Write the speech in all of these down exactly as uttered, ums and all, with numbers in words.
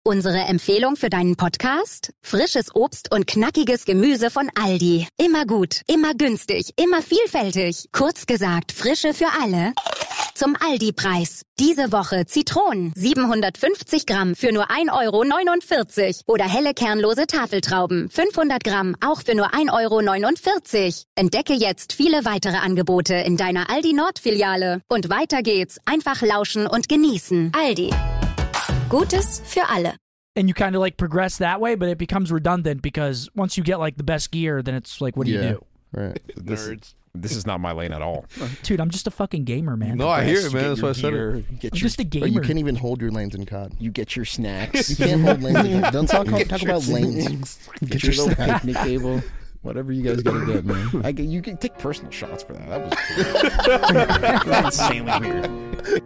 Unsere Empfehlung für deinen Podcast? Frisches Obst und knackiges Gemüse von Aldi. Immer gut, immer günstig, immer vielfältig. Kurz gesagt, Frische für alle. Zum Aldi-Preis. Diese Woche Zitronen, siebenhundertfünfzig Gramm für nur ein Euro neunundvierzig. Oder helle kernlose Tafeltrauben, fünfhundert Gramm, auch für nur ein Euro neunundvierzig. Entdecke jetzt viele weitere Angebote in deiner Aldi Nord-Filiale. Und weiter geht's. Einfach lauschen und genießen. Aldi. Gutes für alle. And you kind of like progress that way, but it becomes redundant because once you get like the best gear, then it's like, what do yeah, you do? Right. This, Nerds. This is not my lane at all. Dude, I'm just a fucking gamer, man. No, I hear it, man. That's why I said gear, it. You get I'm your, just a gamer. But you can't even hold your lanes in C O D. you get your snacks. You can't hold lanes in C O D. Don't talk, Get talk your about lanes. snacks. Get, Get your your little snack. picnic table. Whatever you guys gotta get, man. I get, you can take personal shots for that. That was, that was insanely weird.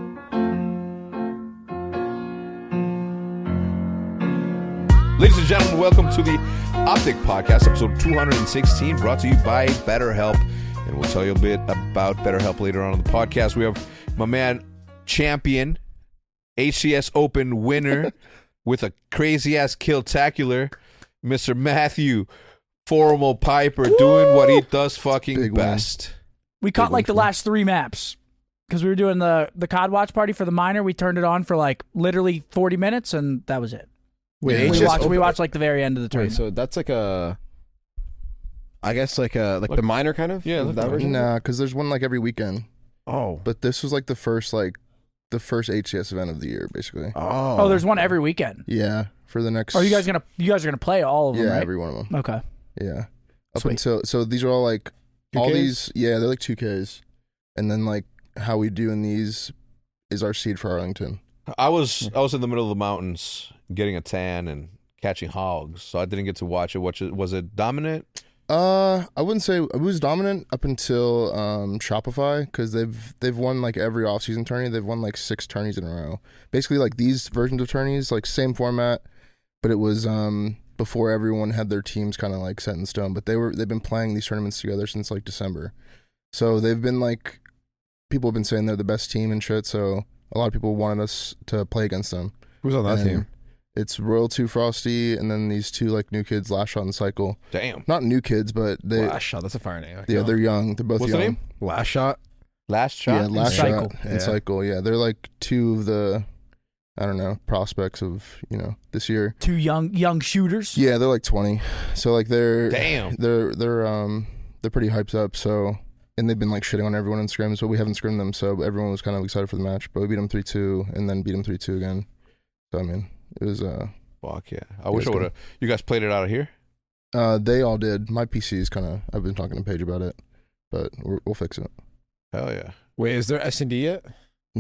Ladies and gentlemen, welcome to the Optic Podcast, episode two hundred sixteen, brought to you by BetterHelp. And we'll tell you a bit about BetterHelp later on in the podcast. We have my man, champion, H C S Open winner with a crazy-ass kill-tacular, Mister Matthew Formal Piper, Woo! doing what he does fucking Big best. We caught Big like the one. last three maps because we were doing the, the C O D watch party for the minor. We turned it on for like literally forty minutes, and that was it. Wait, We H S watched, we Open- watched like the very end of the Wait, tournament. so that's like a, I guess like a like Look- the minor kind of. Yeah, Is look that like- version. Nah, because there's one like every weekend. Oh. But this was like the first like the first H C S event of the year, basically. Oh. Oh, there's one every weekend. Yeah, for the next. Are you guys gonna you guys are gonna play all of them, Yeah, right? every one of them. Okay. Yeah. Up Sweet. until so these are all like all two Ks? these. Yeah, they're like two Ks, and then like how we do in these is our seed for Arlington. I was I was in the middle of the mountains getting a tan and catching hogs, so I didn't get to watch it. Watch it. Was it dominant? Uh, I wouldn't say it was dominant up until um Shopify because they've they've won like every offseason tourney. They've won like six tourneys in a row. Basically, like these versions of tourneys, like same format, but it was um before everyone had their teams kind of like set in stone. But they were they've been playing these tournaments together since like December, so they've been like people have been saying they're the best team and shit. So a lot of people wanted us to play against them. Who's on that And team? It's Royal Two Frosty, and then these two like new kids, Last Shot and Cycle. Damn. Not new kids, but they Last shot. That's a fire name. yeah they're young. They're both What's the young. name? Last shot. Last shot. Yeah, Last Cycle. Shot and Yeah. Cycle. Yeah, they're like two of the I don't know prospects of you know this year. Two young young shooters. Yeah, they're like twenty. So like they're Damn. they're they're um they're pretty hyped up. So and they've been like shitting on everyone in scrims, but we haven't scrimmed them. So everyone was kind of excited for the match. But we beat them three two, and then beat them three two again. So I mean, it was uh. Fuck yeah. I wish I Let's would have. You guys played it out of here? Uh, they all did. My P C is kind of. I've been talking to Paige about it, but we're, we'll fix it. Hell yeah. Wait, is there S and D yet?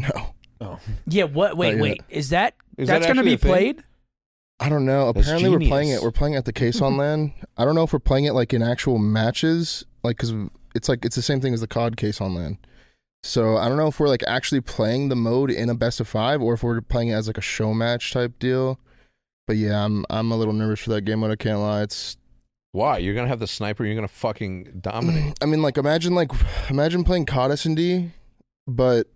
No, Yeah. What? Wait. Not yet. Wait. Is that Is that's that gonna actually be a thing? played? I don't know. That's Apparently, we're playing genius. it. We're playing it at the Case on LAN. I don't know if we're playing it like in actual matches, like because it's like it's the same thing as the C O D Case on LAN. So I don't know if we're like actually playing the mode in a best of five, or if we're playing it as like a show match type deal. But yeah, I'm I'm a little nervous for that game mode. I can't lie. It's Why? You're gonna have the sniper. You're gonna fucking dominate. I mean, like imagine like imagine playing C O D S and D, but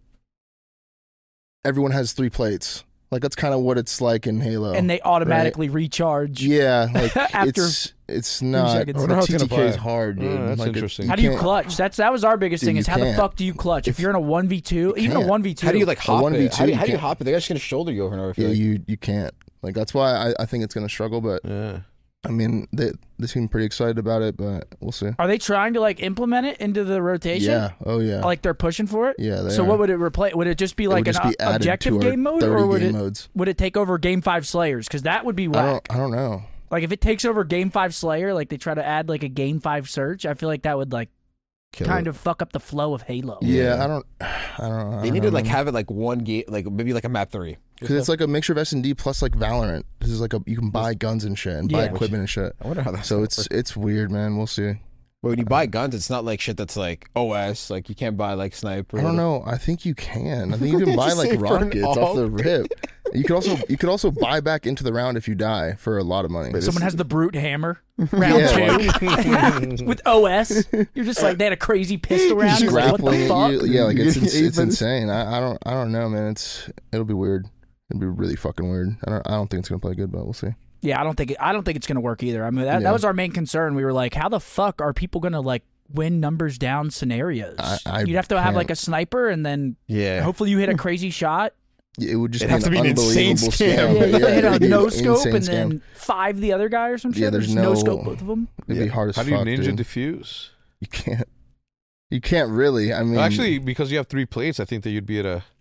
everyone has three plates. Like that's kind of what it's like in Halo. And they automatically recharge. yeah, like After it's it's not. seconds. I wonder how The it's T T K gonna is play. hard, dude. Oh, that's Like, it- interesting. How do you can't- clutch? That's that was our biggest Dude, thing. you Is how the can't. fuck do you clutch if, If- you're in a one v two? Even a can't. one v two. How do you like hop one v it? How do you, two, how do you you hop it? They're just gonna shoulder you over and over. I feel Yeah, like. you you can't. Like that's why I, I think it's gonna struggle. But Yeah. I mean, they they seem pretty excited about it. But we'll see. Are they trying to like implement it into the rotation? Yeah. Oh yeah. Like they're pushing for it. yeah. They So are. what would it replace? Would it just be It like would just an be o- added objective to our game mode, thirty or would game it modes? would it take over Game Five Slayers? Because that would be I whack. don't. I don't know. Like if it takes over Game Five Slayer, like they try to add like a Game Five Search, I feel like that would like Kill kind it. of fuck up the flow of Halo. Yeah. Yeah. I don't. I don't. I They don't need know, to like man. have it like one game, like maybe like a map three. Because it's like a mixture of S and D plus like Valorant. This is like a you can buy guns and shit and buy Yeah. equipment and shit. I wonder how that's. So gonna it's work. it's weird, man. We'll see. But when you buy guns, it's not like shit that's like O S. Like you can't buy like sniper. I don't know. I think you can. I think you can buy Just like say for an rockets off the alt. rip. You could also you could also buy back into the round if you die for a lot of money. Someone has the brute hammer round Yeah, two with O S. You're just like they had a crazy pistol round. Just You're like, what the grappling fuck? at you. Yeah, like it's it's, it's Even- insane. I, I don't I don't know, man. It's it'll be weird. It'd be really fucking weird. I don't. I don't think it's gonna play good, but we'll see. Yeah, I don't think it, I don't think it's going to work either. I mean, that, Yeah. that was our main concern. We were like, how the fuck are people going to like win numbers down scenarios? I- I You'd have to have can't. like a sniper, and then Yeah. hopefully you hit a crazy shot. It would just It'd be have an to be an insane unbelievable scam. scam. Yeah, you hit a it'd be an no scope insane and scam. then five the other guy or some shit. Yeah, Or there's just no- scope both of them. It'd Yeah. be hard as How do you fuck, ninja dude. diffuse? You can't. You can't really. I mean, Actually, because you have three plates, I think that you'd be at a.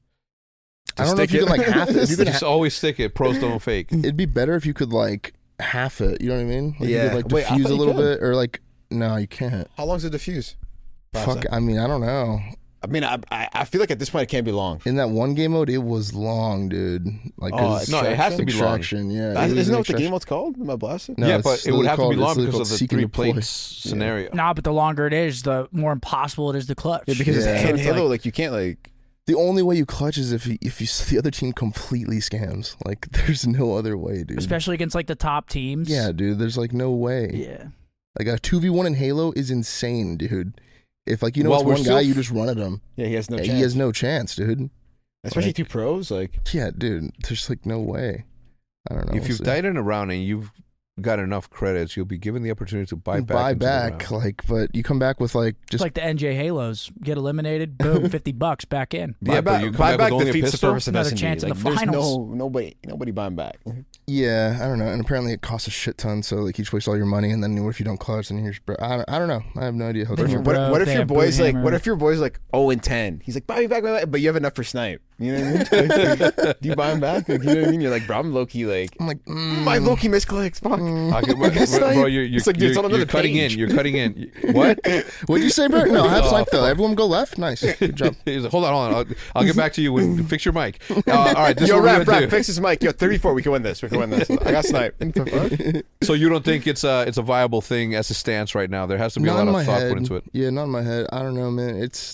I don't know if you stick can it. like half it. If you could Just ha- always stick it. Pros don't fake. it'd be better if you could like half it. You know what I mean? Like, Yeah. You could, like Wait, I diffuse thought a you little could. bit, or like no, you can't. How long's the diffuse? Five Fuck. seconds. I mean, I don't know. I mean, I, I I feel like at this point it can't be long. In that one game mode, it was long, dude. Like, Oh, 'cause No, it has to be long. extraction. Yeah, That, it was isn't an that what the extraction. game mode's called? Am I blasted? No, yeah, it's but it would literally have to called- be long it's literally because of called the Seek and three Deploy. plates scenario. Nah, but the longer it is, the more impossible it is to clutch. Yeah, because Yeah. it's in It's Halo, like- like you can't like. The only way you clutch is if you, if you the other team completely scams. Like, there's no other way, dude. especially against like the top teams. Yeah, dude. There's like no way. Yeah. Like a two v one in Halo is insane, dude. If like you know Well, it's we're one still guy, f- you just run at him. Yeah, he has no Yeah, chance. he has no chance, dude. Especially like- two pros. Like Yeah, dude. There's like no way. I don't know. If We'll you've see. died in a round and you've got enough credits, you'll be given the opportunity to buy You back. buy into the back, round. like, but you come back with like Just just like the N J Halos, get eliminated, boom, fifty bucks back in. Yeah, buy but back, you come buy back back with only a defeats the pistol? purpose of Another S and D. chance in Like, the there's finals. no nobody nobody buying back. yeah, I don't know. And apparently it costs a shit ton, so like you just waste all your money, and then what if you don't clutch? And you're just, bro- I don't, I don't know. I have no idea how. Then it's you're gonna What, work. broke, what if they your have boy's boot like? hammer. What if your boy's like oh and ten? He's like buy me back, buy me back, but you have enough for snipe. You know what I mean? Like, do you buy him back? Like, you know what I mean? You're like, bro, I'm low key like I'm like, mm, my low key misclicks. Fuck. Okay, bro, It's bro, like- bro, you're, you're, it's like, dude, you're, it's on another you're cutting page. in. You're cutting in. What? What'd you say, Bert? No, I have Oh, snipe though. Everyone go left. Nice, good job. He's like, hold on, hold on. I'll, I'll get back to you when fix your mic. Uh, all right, this Yo, is what we're rap, gonna rap, do. fix his mic. Yo, thirty-four. We can win this. We can win this. I got snipe. What the fuck? So you don't think it's a it's a viable thing as it stands right now? There has to be Not a lot in of my thought head. put into it, Yeah, not in my head. I don't know, man. It's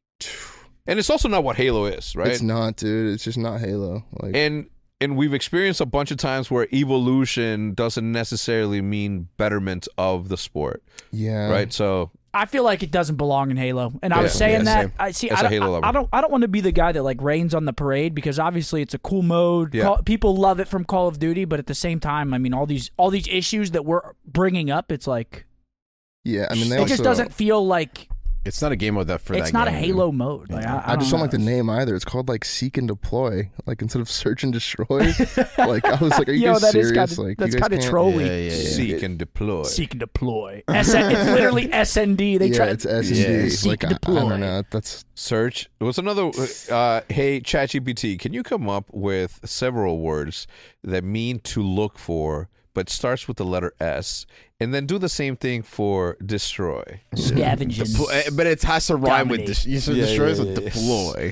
and it's also not what Halo is, right? it's not, dude. It's just not Halo. Like, and and we've experienced a bunch of times where evolution doesn't necessarily mean betterment of the sport, yeah, right? So I feel like it doesn't belong in Halo, and I was Yeah, saying yeah, that. same. I see. As I a don't, Halo I, lover. I don't. I don't want to be the guy that like rains on the parade because obviously it's a cool mode. Yeah. Call, people love it from Call of Duty, but at the same time, I mean, all these all these issues that we're bringing up, it's like yeah. I mean, they it also, just doesn't feel like It's not a game mode that for it's that not a game, Halo mode. Like, I, I, I just don't know. like the name either. It's called like Seek and Deploy. Like instead of Search and Destroy. Like I was like, are you Yo, guys that is serious? kinda- like that's you guys kinda can't- trolly. Yeah, yeah, yeah. seek and deploy. Seek and deploy. S N, it's literally S N D. They yeah, try. it's S and Yeah. D. Seek Like and I, I deploy. don't know. That's Search. What's another? Uh, hey, ChatGPT, can you come up with several words that mean to look for, but starts with the letter S, and then do the same thing for destroy? Scavenging. Deplo- but it has to rhyme with Dominate. dis- you said Yeah, destroy yeah, is a yeah, yeah. deploy.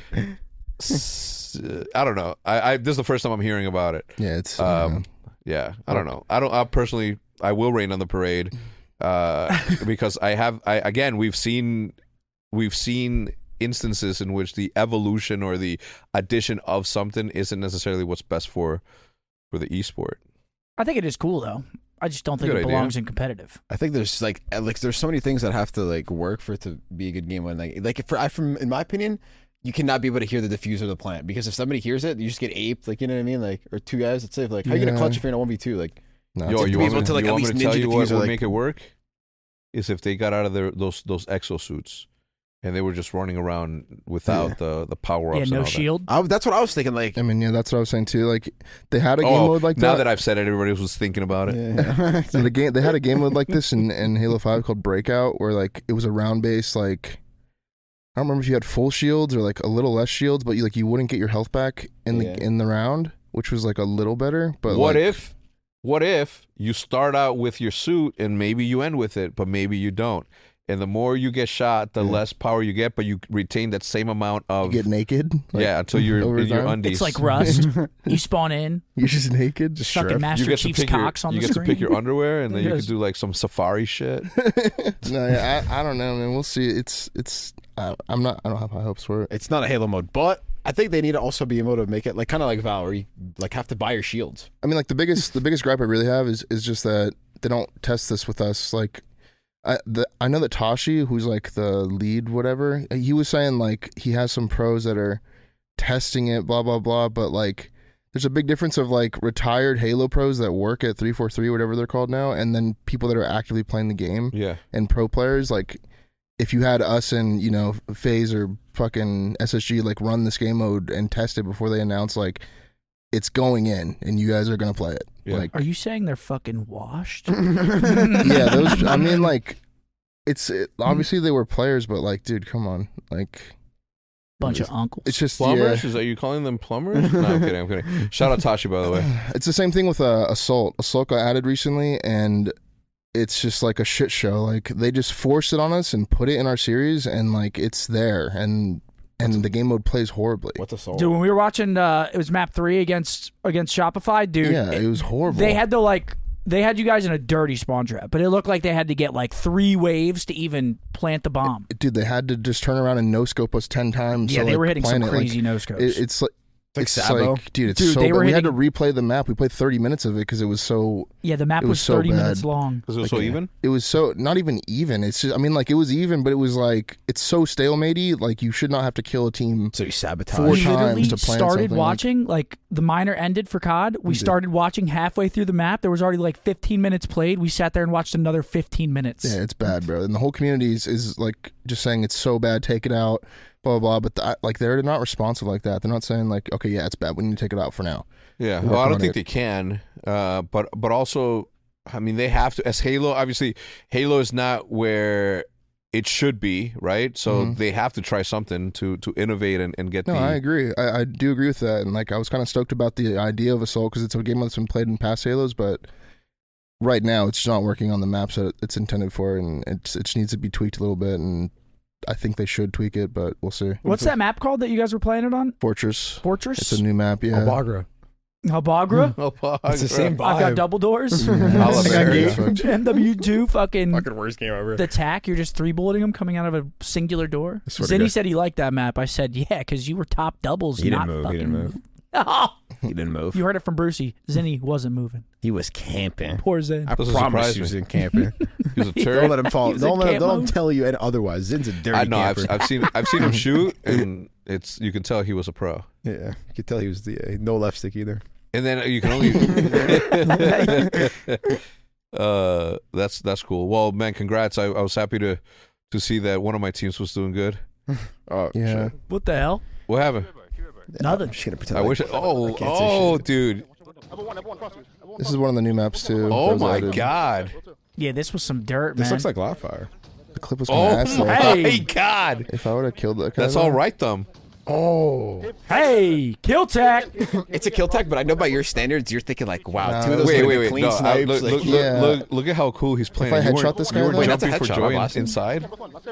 S- uh, I don't know. I, I this is the first time I'm hearing about it. yeah. It's I don't Um, know. yeah, I don't know. I don't. I personally, I will rain on the parade uh, because I have. I again, we've seen, we've seen instances in which the evolution or the addition of something isn't necessarily what's best for for the esport. I think it is cool though. I just don't think Good it idea. belongs in competitive. I think there's like uh, like there's so many things that have to like work for it to be a good game. When like like for I from in my opinion, you cannot be able to hear the diffuser of the plant because if somebody hears it, you just get aped. Like you know what I mean? Like or two guys. Let's say like how you gonna Yeah. clutch if you're in a one v two? Like No, Yo, it's- you be want me able to, like, you at want me least to tell ninja you what diffuser, would like- make it work? Is if they got out of their those those exosuits and they were just running around without Yeah. the the power ups. Yeah, and no all that. shield. I, that's what I was thinking. Like I mean, yeah, that's what I was saying too. Like they had a game Oh, mode like now that. that I've said it, everybody was thinking about it. yeah. So the game they had a game mode like this in, in Halo five called Breakout, where like it was a round base. Like I don't remember if you had full shields or like a little less shields, but you like you wouldn't get your health back in the Yeah. in the round, which was like a little better. But what like, if what if you start out with your suit and maybe you end with it, but maybe you don't? And the more you get shot, the Yeah. less power you get, but you retain that same amount you of get naked? Like, yeah until you're over in your time? undies. It's like Rust. You spawn in, You're just naked. Just fucking strip. Master you get to Chief's pick your, cocks on you the get screen. to pick your underwear, and then you Yes. could do like some safari shit. No, yeah, I, I don't know, man. We'll see. It's it's. I, I'm not. I don't have high hopes for it. It's not a Halo mode, but I think they need to also be able to make it like kind of like Val, where you like have to buy your shields. I mean, like the biggest the biggest gripe I really have is is just that they don't test this with us. Like, I the I know that Tashi, who's like the lead, whatever, he was saying like he has some pros that are testing it, blah blah blah, but like there's a big difference of like retired Halo pros that work at three forty-three, whatever they're called now, and then people that are actively playing the game. Yeah. And pro players, like if you had us and you know FaZe or fucking S S G like run this game mode and test it before they announce like it's going in and you guys are gonna play it. Yeah. Like, Are you saying they're fucking washed? yeah, those. I mean, like, it's it, obviously they were players, but like, dude, come on, like, Bunch it's, of uncles. it's just Plumbers? yeah. Is that you calling them plumbers? No, I'm kidding. I'm kidding. Shout out Tashi, by the way. It's the same thing with uh, Assault. Assault got added recently, and it's just like a shit show. Like they just forced it on us and put it in our series, and like it's there, and and the game mode plays horribly. What's a soul? Dude, when we were watching, uh, it was map three against against Shopify, dude. Yeah, it was horrible. They had to like, they had you guys in a dirty spawn trap, but it looked like they had to get like three waves to even plant the bomb. Dude, they had to just turn around and no scope us ten times. Yeah, to, they like, were hitting some plan it. crazy Like, no scopes. it, it's like. Like It's Sabo? like, dude, it's Dude, so they bad. were We had to hitting- replay the map. We played thirty minutes of it because it was so. yeah, the map it was, was so thirty minutes bad. long. Because it was so even? It was so not even even. It's just, I mean, like it was even, but it was like it's so stalematey. Like you should not have to kill a team. So you sabotage. Four We times literally to plan started something, watching, like, the minor ended for C O D. We Dude. started watching halfway through the map. There was already like fifteen minutes played. We sat there and watched another fifteen minutes. Yeah, it's bad, bro. And the whole community is, is like just saying it's so bad, take it out, blah blah blah. But the, like they're not responsive like that. They're not saying like, okay, yeah, it's bad. We need to take it out for now. Yeah. Work Well, I don't on think it. they can. Uh, but but also, I mean, they have to. As Halo, obviously, Halo is not where it should be, right? So Mhm. they have to try something to to innovate and, and get No, the. I agree. I, I do agree with that. And like I was kind of stoked about the idea of Assault because it's a game that's been played in past Halos, but right now it's not working on the maps that it's intended for, and it's it just needs to be tweaked a little bit. And I think they should tweak it, but we'll see. What's that map called that you guys were playing it on? Fortress. Fortress? It's a new map. Yeah. Albagra. Albagra? Oh, fuck, It's the same bro. I've got vibe. double doors. Oliver. M W two fucking Fucking worst game ever. the tack. You're just three bulleting them coming out of a singular door. I swear to Zinni God. said he liked that map. I said, yeah, because you were top doubles. He not didn't move. Fucking... He didn't move. Oh, He didn't move. you heard it from Brucey. Zinni wasn't moving. He was camping. Poor Zin. I Doesn't promise surprise he was me. in camping. He was a Don't turd. let him fall. He was Don't in let him. camp Don't mode. tell you any otherwise. Zin's a dirty I know. I've, camper. I've seen I've seen him shoot, and it's you can tell he was a pro. Yeah, you could tell he was the uh, no left stick either. And then you can only. uh, that's that's cool. Well, man, congrats! I, I was happy to to see that one of my teams was doing good. Oh Yeah. shit. What the hell? What happened? Nothing. I'm just gonna pretend. I like- wish. I, oh, can't say oh, shit. dude. This is one of the new maps too. Oh that was my added. god. Yeah, this was some dirt, This man. looks like Livefire. The clip was kind of Oh ass though. my Hey. god. If I would have killed that guy, That's though- all right, thumb. Oh, Hey, kill tech. it's a kill tech, but I know by your standards, you're thinking like, wow, Nah, two of those Wait, could've wait, been wait. clean No, uh, snipes. look, like, look, yeah. look, look, look at how cool he's playing. I You headshot weren't- this you guy, were though? Wait, that's a jumping for headshot, joy I'm in- blasting. inside.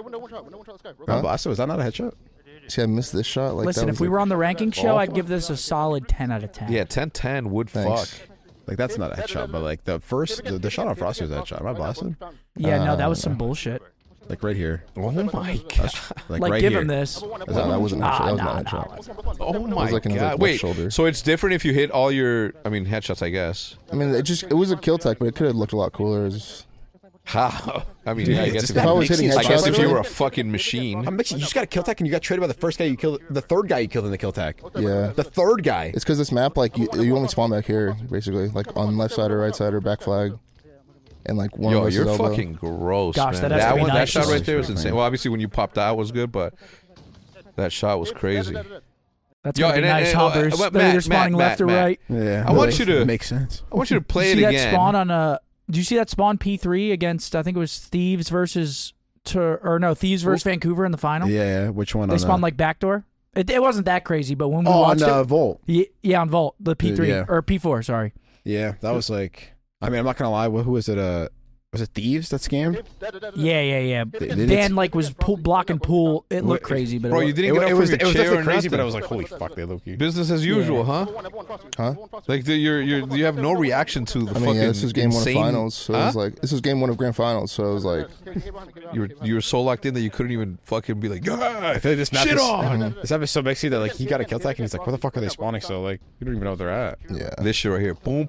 Oh, Blasto, was that not a headshot? See, I missed this shot. Like, Listen, that if was we like- were on the ranking show, I'd give this a solid ten out of ten. Yeah, ten ten would Thanks. fuck. Like that's not a headshot, but like the first, the, the shot on Frosty was a headshot. Am I blasting? Yeah, no, that was Uh, some bullshit. Like right here. Oh my god. Like, Like, right give here. him this. No, that wasn't a Nah, headshot. That was nah, not a nah. headshot. Oh my like in his, like, god. left Wait. shoulder. So it's different if you hit all your. I mean, headshots. I guess. I mean, it just it was a kill tech, but it could have looked a lot cooler. It's- How? I mean, Dude, yeah, I it's guess just if, that If I was mixing hitting I shots, guess headshots, if by you the were way. a fucking machine. I'm mixing. You just got a kill tech, and you got traded by the first guy you killed, the third guy you killed in the kill tech. yeah. The third guy. It's because this map, like, you, you only spawn back here, basically, like on left side or right side or back flag, and like one Yo, of us you're is elbow. fucking gross, Gosh, man. that has to be one, that nice. shot right there was Man. insane. Well, obviously when you popped out was good, but that shot was crazy. That's Yo, gonna be and- nice, and- huh, uh, Bruce? Matt, They're either Matt, spawning Matt, left or Matt. right. Yeah, I want you to- makes sense. I want you to play you it see again. that spawn on a? Do you see that spawn P three against? I think it was Thieves versus, Tur- or no, Thieves versus Vancouver in the final. Yeah, yeah. Which one? They on, spawned uh, like backdoor. It, it wasn't that crazy, but when we oh, watched on uh, it, Volt. yeah, yeah, on Vault, the P three Yeah. or P four, sorry. Yeah, that was like. I mean, I'm not gonna lie. Who was it? Uh, was it Thieves that scammed? Yeah, yeah, yeah. They- they did- Dan like was pull, blocking pool. It looked Wait, crazy, but Bro, it, you didn't It, get up it from was. your It was chair definitely or crazy, but I nothing. was like, holy fuck, they low key. Business as usual, huh? Huh? Like the, you're you're you have no reaction to the I fucking. mean, yeah, this is game one of insane- finals, so it Huh? was like this is game one of grand finals, so it was like You were you were so locked in that you couldn't even fucking be like, I feel like this map shit is, on. This map is so messy that like he got a kill tech and he's like, where the fuck are they spawning? So like, you don't even know where they're at. yeah. This shit right here, boom,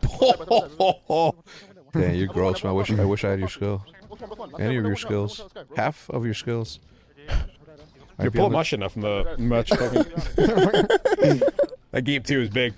Damn, you're gross, man. I wish I wish I had your skill. Any of your skills, half of your skills. I'd You're be pulling able my shit enough from the match. That game two is big.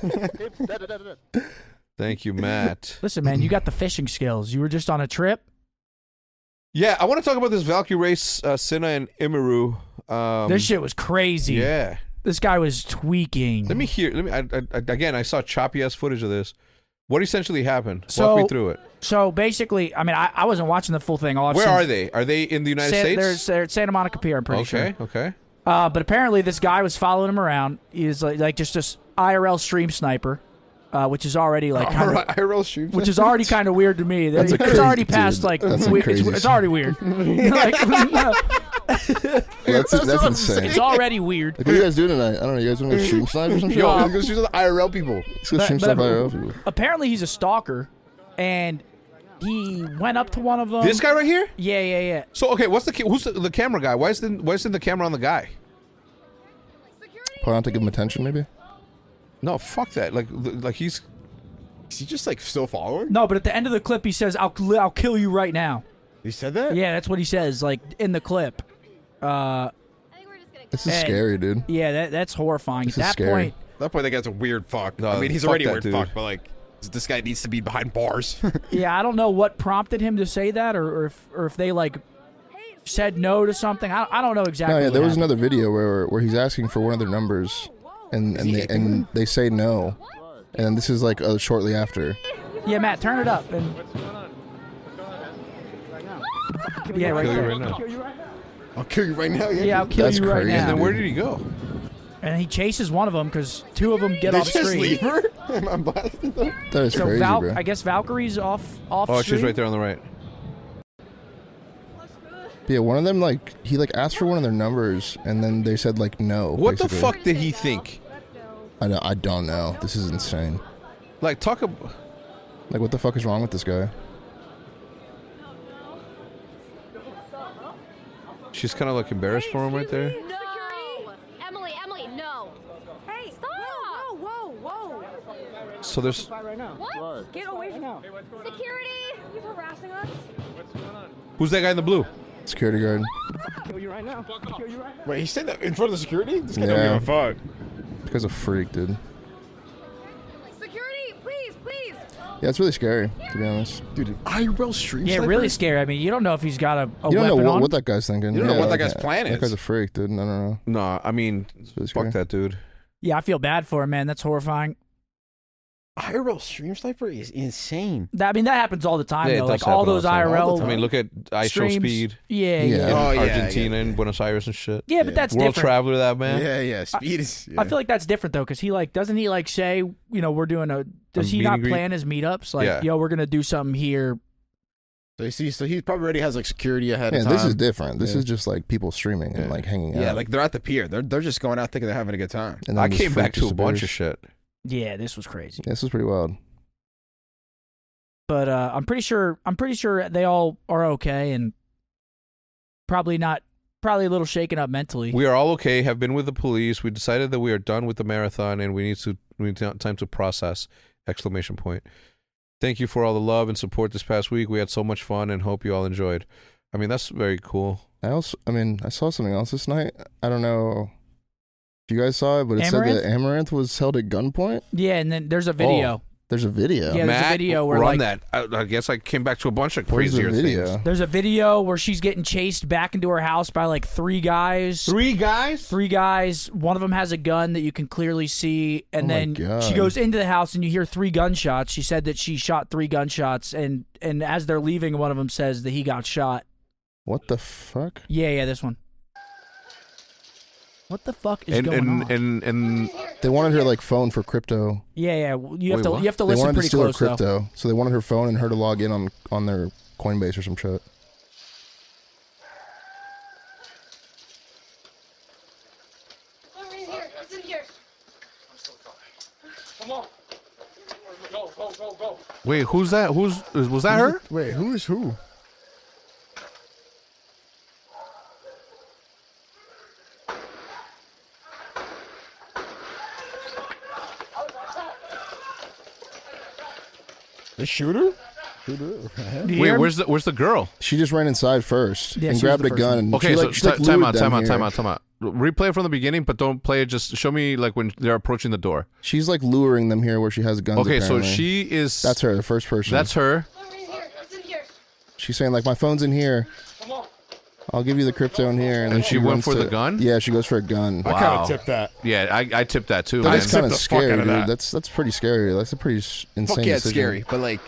Thank you, Matt. Listen, man, you got the fishing skills. You were just on a trip. Yeah, I want to talk about this Valkyrie race, uh, Senna and Imiru. Um, This shit was crazy. Yeah. This guy was tweaking. Let me hear. Let me. I, I, again, I saw choppy ass footage of this. What essentially happened? So- Walk me through it. So basically, I mean, I, I wasn't watching the full thing. All I've Where seen are they? Are they in the United Sa- States? They're, they're at Santa Monica Pier, I'm pretty okay. sure. Okay. Uh, but apparently, this guy was following him around. He's like, like just this I R L stream sniper, uh, which is already like kind of, I R L stream. which is already kind of weird to me. That's a it's crazy- already past dude, like that's a we- it's, crazy it's already weird. like, That's that's insane. it's already weird. Like, what are you guys doing tonight? I don't know. You guys want to stream snipe or some shit? Yo, Yeah. let's go shoot some I R L people. Let's go But- stream but- snipe I R L people. Apparently, he's a stalker, and he went up to one of them. This guy right here. Yeah, yeah, yeah. So okay, what's the ca- who's the, the camera guy? Why isn't why isn't the camera on the guy? Probably not to give him attention, maybe. No, fuck that. Like like he's Is he just like still following? No, but at the end of the clip, he says, "I'll I'll kill you right now." He said that? Yeah, that's what he says. Like in the clip. Uh, This is Hey. scary, dude. yeah, that that's horrifying. This At is that scary. point, At that point, that guy's a weird fuck. No, I mean, he's fuck already a that weird dude. fuck, but like, this guy needs to be behind bars. yeah, I don't know what prompted him to say that, or, or if or if they like said no to something. I, I don't know exactly. No, yeah, what there was happened. another video where where he's asking for one of their numbers, and and they and they say no, and this is like uh, shortly after. Yeah, Matt, turn it up. And... Yeah, right kill you there. right now. I'll kill you right now. Yeah, I'll kill That's you right crazy. And now. then where did he go? And he chases one of them because two of them get They off just screen. leave her? I'm blasting them. That is So crazy, Val, bro. I guess Valkyrie's off off Oh, screen. she's right there on the right. Yeah, one of them like he like asked for one of their numbers, and then they said like no. What the basically. fuck did he think? I don't, I don't know. This is insane. Like talk about. Like, what the fuck is wrong with this guy? She's kind of like embarrassed for him right there. No! Emily, Emily, no! Hey, stop! Whoa, whoa, whoa, whoa! So there's. What? Get away from Security! He's harassing us. Who's that guy in the blue? Security guard. Wait, he said that in front of the security? This guy Yeah. don't give a fuck. This guy's a freak, dude. Security, please, please! Yeah, it's really scary, to be honest. Dude, I R L stream Yeah, sniper? really scary. I mean, you don't know if he's got a, a You don't know weapon what, on. what that guy's thinking. You don't know Yeah, what that like, guy's plan That is. guy's a freak, dude. I don't know. No, I mean, really fuck scary. that dude. Yeah, I feel bad for him, man. That's horrifying. I R L stream sniper is insane. That, I mean, that happens all the time, Yeah, it though. does Like all happen all those the time. I R All L the I mean, look at I Show streams. Speed Yeah, Yeah. yeah. Oh, yeah, Argentina yeah. and Buenos Aires and shit. Yeah, but that's World different. Traveler, that man. Yeah, yeah. Speed is. I feel like that's different though, because he like doesn't he like say, you know, we're doing a. Does A he meet not and greet? plan his meetups? Like, Yeah. yo, we're gonna do something here. So you see, so he probably already has like security ahead Yeah, of time. this is different. This Yeah. is just like people streaming and Yeah. like hanging out. Yeah, like they're at the pier. They're they're just going out thinking they're having a good time. And then I this came freak back to just a bunch of appears. shit. Yeah, this was crazy. Yeah, this is pretty wild. But uh, I'm pretty sure I'm pretty sure they all are okay and probably not. Probably a little shaken up mentally. We are all okay. Have been with the police. We decided that we are done with the marathon and we need to we need to- time to process! Exclamation point. Thank you for all the love and support this past week. We had so much fun and hope you all enjoyed. I mean, that's very cool. I also, I mean, I saw something else this night. I don't know if you guys saw it, but it said Amaranth? that Amaranth was held at gunpoint. Yeah, and then there's a video. There's a video. Yeah, there's a Matt, video where, run like- that. I, I guess I came back to a bunch of Where's the crazier video? things. There's a video where she's getting chased back into her house by like three guys. Three guys. Three guys. One of them has a gun that you can clearly see, and Oh my then God. she goes into the house and you hear three gunshots. She said that she shot three gunshots, and and as they're leaving, one of them says that he got shot. What the fuck? Yeah, yeah, this one. What the fuck is And going and, on? and and They wanted her like phone for crypto. yeah, yeah. You have Wait, to what? you have to They listen wanted to pretty steal her close though. crypto, so they wanted her phone and her to log in on on their Coinbase or some shit. Over in here, it's in here. wait, who's that? Who's was that her? Wait, who is who? The shooter? Do you Wait, hear where's the where's the girl? She just ran inside first Yeah, and she was grabbed the a first gun one. and Okay, she so like, she, like, t- time lured out, them time out, here. time out, time out. replay it from the beginning, but don't play it. Just show me like when they're approaching the door. She's like luring them here where she has guns. Okay, apparently. so she is. That's her, the first person. That's her. She's saying like, my phone's in here. I'll give you the crypto in here. And, And then she went runs for to, the gun? Yeah, she goes for a gun. I kind of tipped that. Yeah, I, I tipped that too. That man. is kind of the fuck scary, out of dude. that. That's that's pretty scary. That's a pretty s- insane Fuck yeah, it's decision. scary. But like,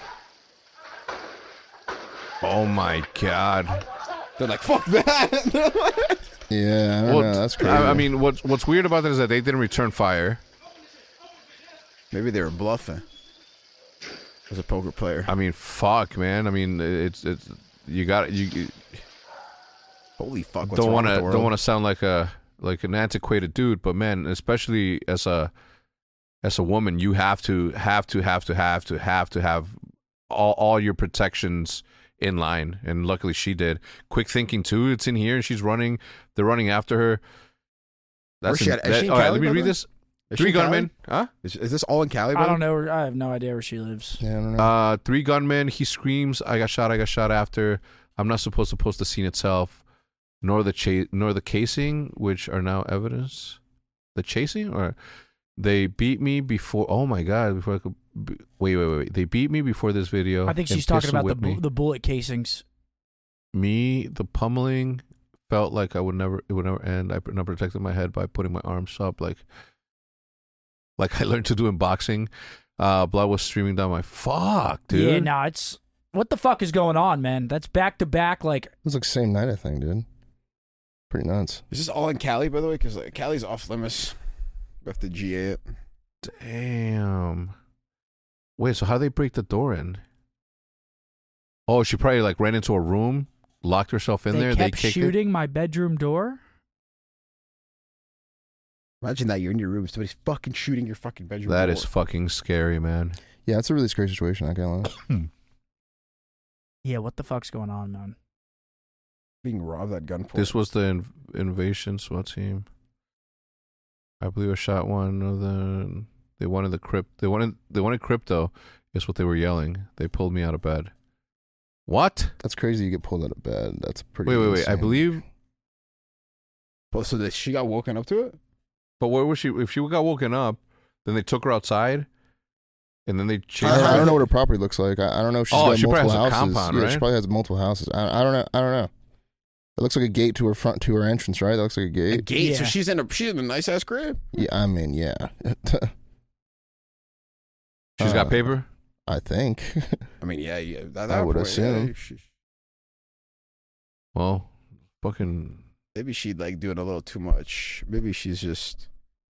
Oh my god. they're like, fuck that. Yeah, I don't Well, know. That's crazy. I, I mean, what's what's weird about that is that they didn't return fire. Maybe they were bluffing. As a poker player. I mean, fuck, man. I mean, it's it's you got you, you Holy fuck! What's don't wrong want with to the world? don't want to sound like a like an antiquated dude, but man, especially as a as a woman, you have to have to have to have to have to have all all your protections in line, and luckily she did. Quick thinking too. It's in here, and she's running. They're running after her. That's Where's she in- at? Is that- she in all right, Cali, let me by the read way? this. Is Three she in Cali? gunmen, huh? Is, is this all in Cali? I brother? don't know. Where, I have no idea where she lives. yeah, I don't know. Uh, three gunmen. He screams, "I got shot! I got shot!" After I'm not supposed to post the scene itself, nor the cha- nor the casing, which are now evidence. The chasing, or they beat me before. Oh my god! Before I could, be, wait, wait, wait, wait. They beat me before this video. I think and she's talking pistol about the whipped me. bu- the bullet casings. Me, the pummeling felt like I would never, it would never end. I never protected my head by putting my arms up, like, like I learned to do in boxing. Uh, blood was streaming down my fuck, dude. Yeah, no, it's what the fuck is going on, man? That's back to back, like It was like same night, I think, dude. Pretty nuts. Is this all in Cali, by the way? Because like, Cali's off limits. We have to G A it. Damn. Wait, so how they break the door in? Oh, she probably like ran into a room, locked herself in they there. kept they kicked shooting my bedroom door. Imagine that you're in your room, somebody's fucking shooting your fucking it. bedroom. That door. is fucking scary, man. Yeah, it's a really scary situation. I can't lie. Yeah, what the fuck's going on, man? being robbed at gunpoint. This was the inv- invasion SWAT team. I believe I shot one of the. They wanted the crypt. They wanted. They wanted crypto. Is what they were yelling. They pulled me out of bed. What? That's crazy. You get pulled out of bed. That's pretty. Wait, wait, wait. I insane. believe. Oh, so that she got woken up to it? But where was she? If she got woken up, then they took her outside, and then they chased I, her. I don't know what her property looks like. I, I don't know if she's Oh, got she probably multiple has a houses. compound, yeah, right? she probably has multiple houses. I, I don't know. I don't know. It looks like a gate to her front to her entrance, right? That looks like a gate. A gate. So Yeah. she's in a she's in a nice ass crib. Yeah, I mean, yeah. She's got Uh, paper. I think. I mean, yeah, yeah. That, I that would point, assume. yeah, she- Well, fucking. maybe she'd like doing a little too much. Maybe she's just.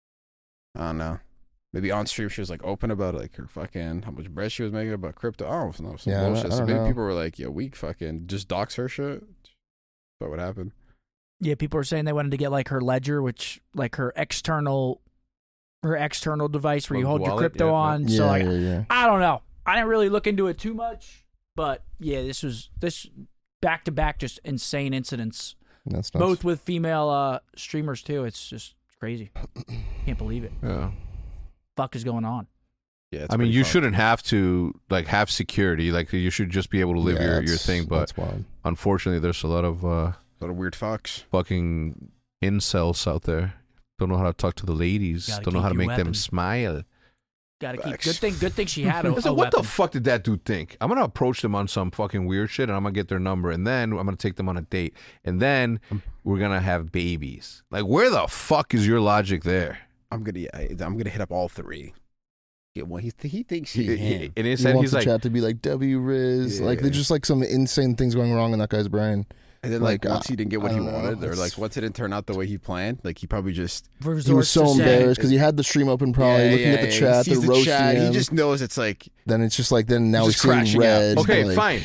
I don't know. Maybe on stream she was like open about like her fucking how much bread she was making about crypto. I don't know, some Yeah, I don't- bullshit. I So don't maybe know. people were like, "Yeah, we fucking just dox her shit." But what happened? Yeah, people are saying they wanted to get like her ledger, which like her external, her external device where you Like hold your wallet? crypto Yeah, yeah. on. yeah, so like, yeah, yeah. I don't know. I didn't really look into it too much, but yeah, this was this back to back just insane incidents, That's nuts. both with female uh, streamers too. It's just crazy. Can't believe it. Yeah. Fuck is going on? Yeah, it's I mean, pretty you fucked. shouldn't have to like have security. Like you should just be able to live Yeah, your, your that's- thing. But that's wild. unfortunately, there's a lot of uh, a lot of weird fucks. fucking incels out there. Don't know how to talk to the ladies. Gotta Don't know keep how to your make them weapon. smile. Got to keep. Facts. Good thing. Good thing she had a, I said, a what the weapon. fuck did that dude think? I'm gonna approach them on some fucking weird shit, and I'm gonna get their number, and then I'm gonna take them on a date, and then we're gonna have babies. Like, where the fuck is your logic there? I'm gonna, yeah, I'm gonna hit up all three. Yeah, well, he he thinks he, He- he- him. and he He said wants he's the like, chat to be like W Riz. Like Yeah. there's just like some insane things going wrong in that guy's brain. And then like, like, once uh, he didn't get what I he don't know. wanted, or It's- like once it didn't turn out the way he planned, like he probably just He was Resorts so to saying- embarrassed because he had the stream open, probably Yeah, looking yeah, at the yeah. chat, He sees they're the roasting chat. him. He just knows it's like Then it's just like then now He's he's just seeing crashing red. out. okay, like, fine.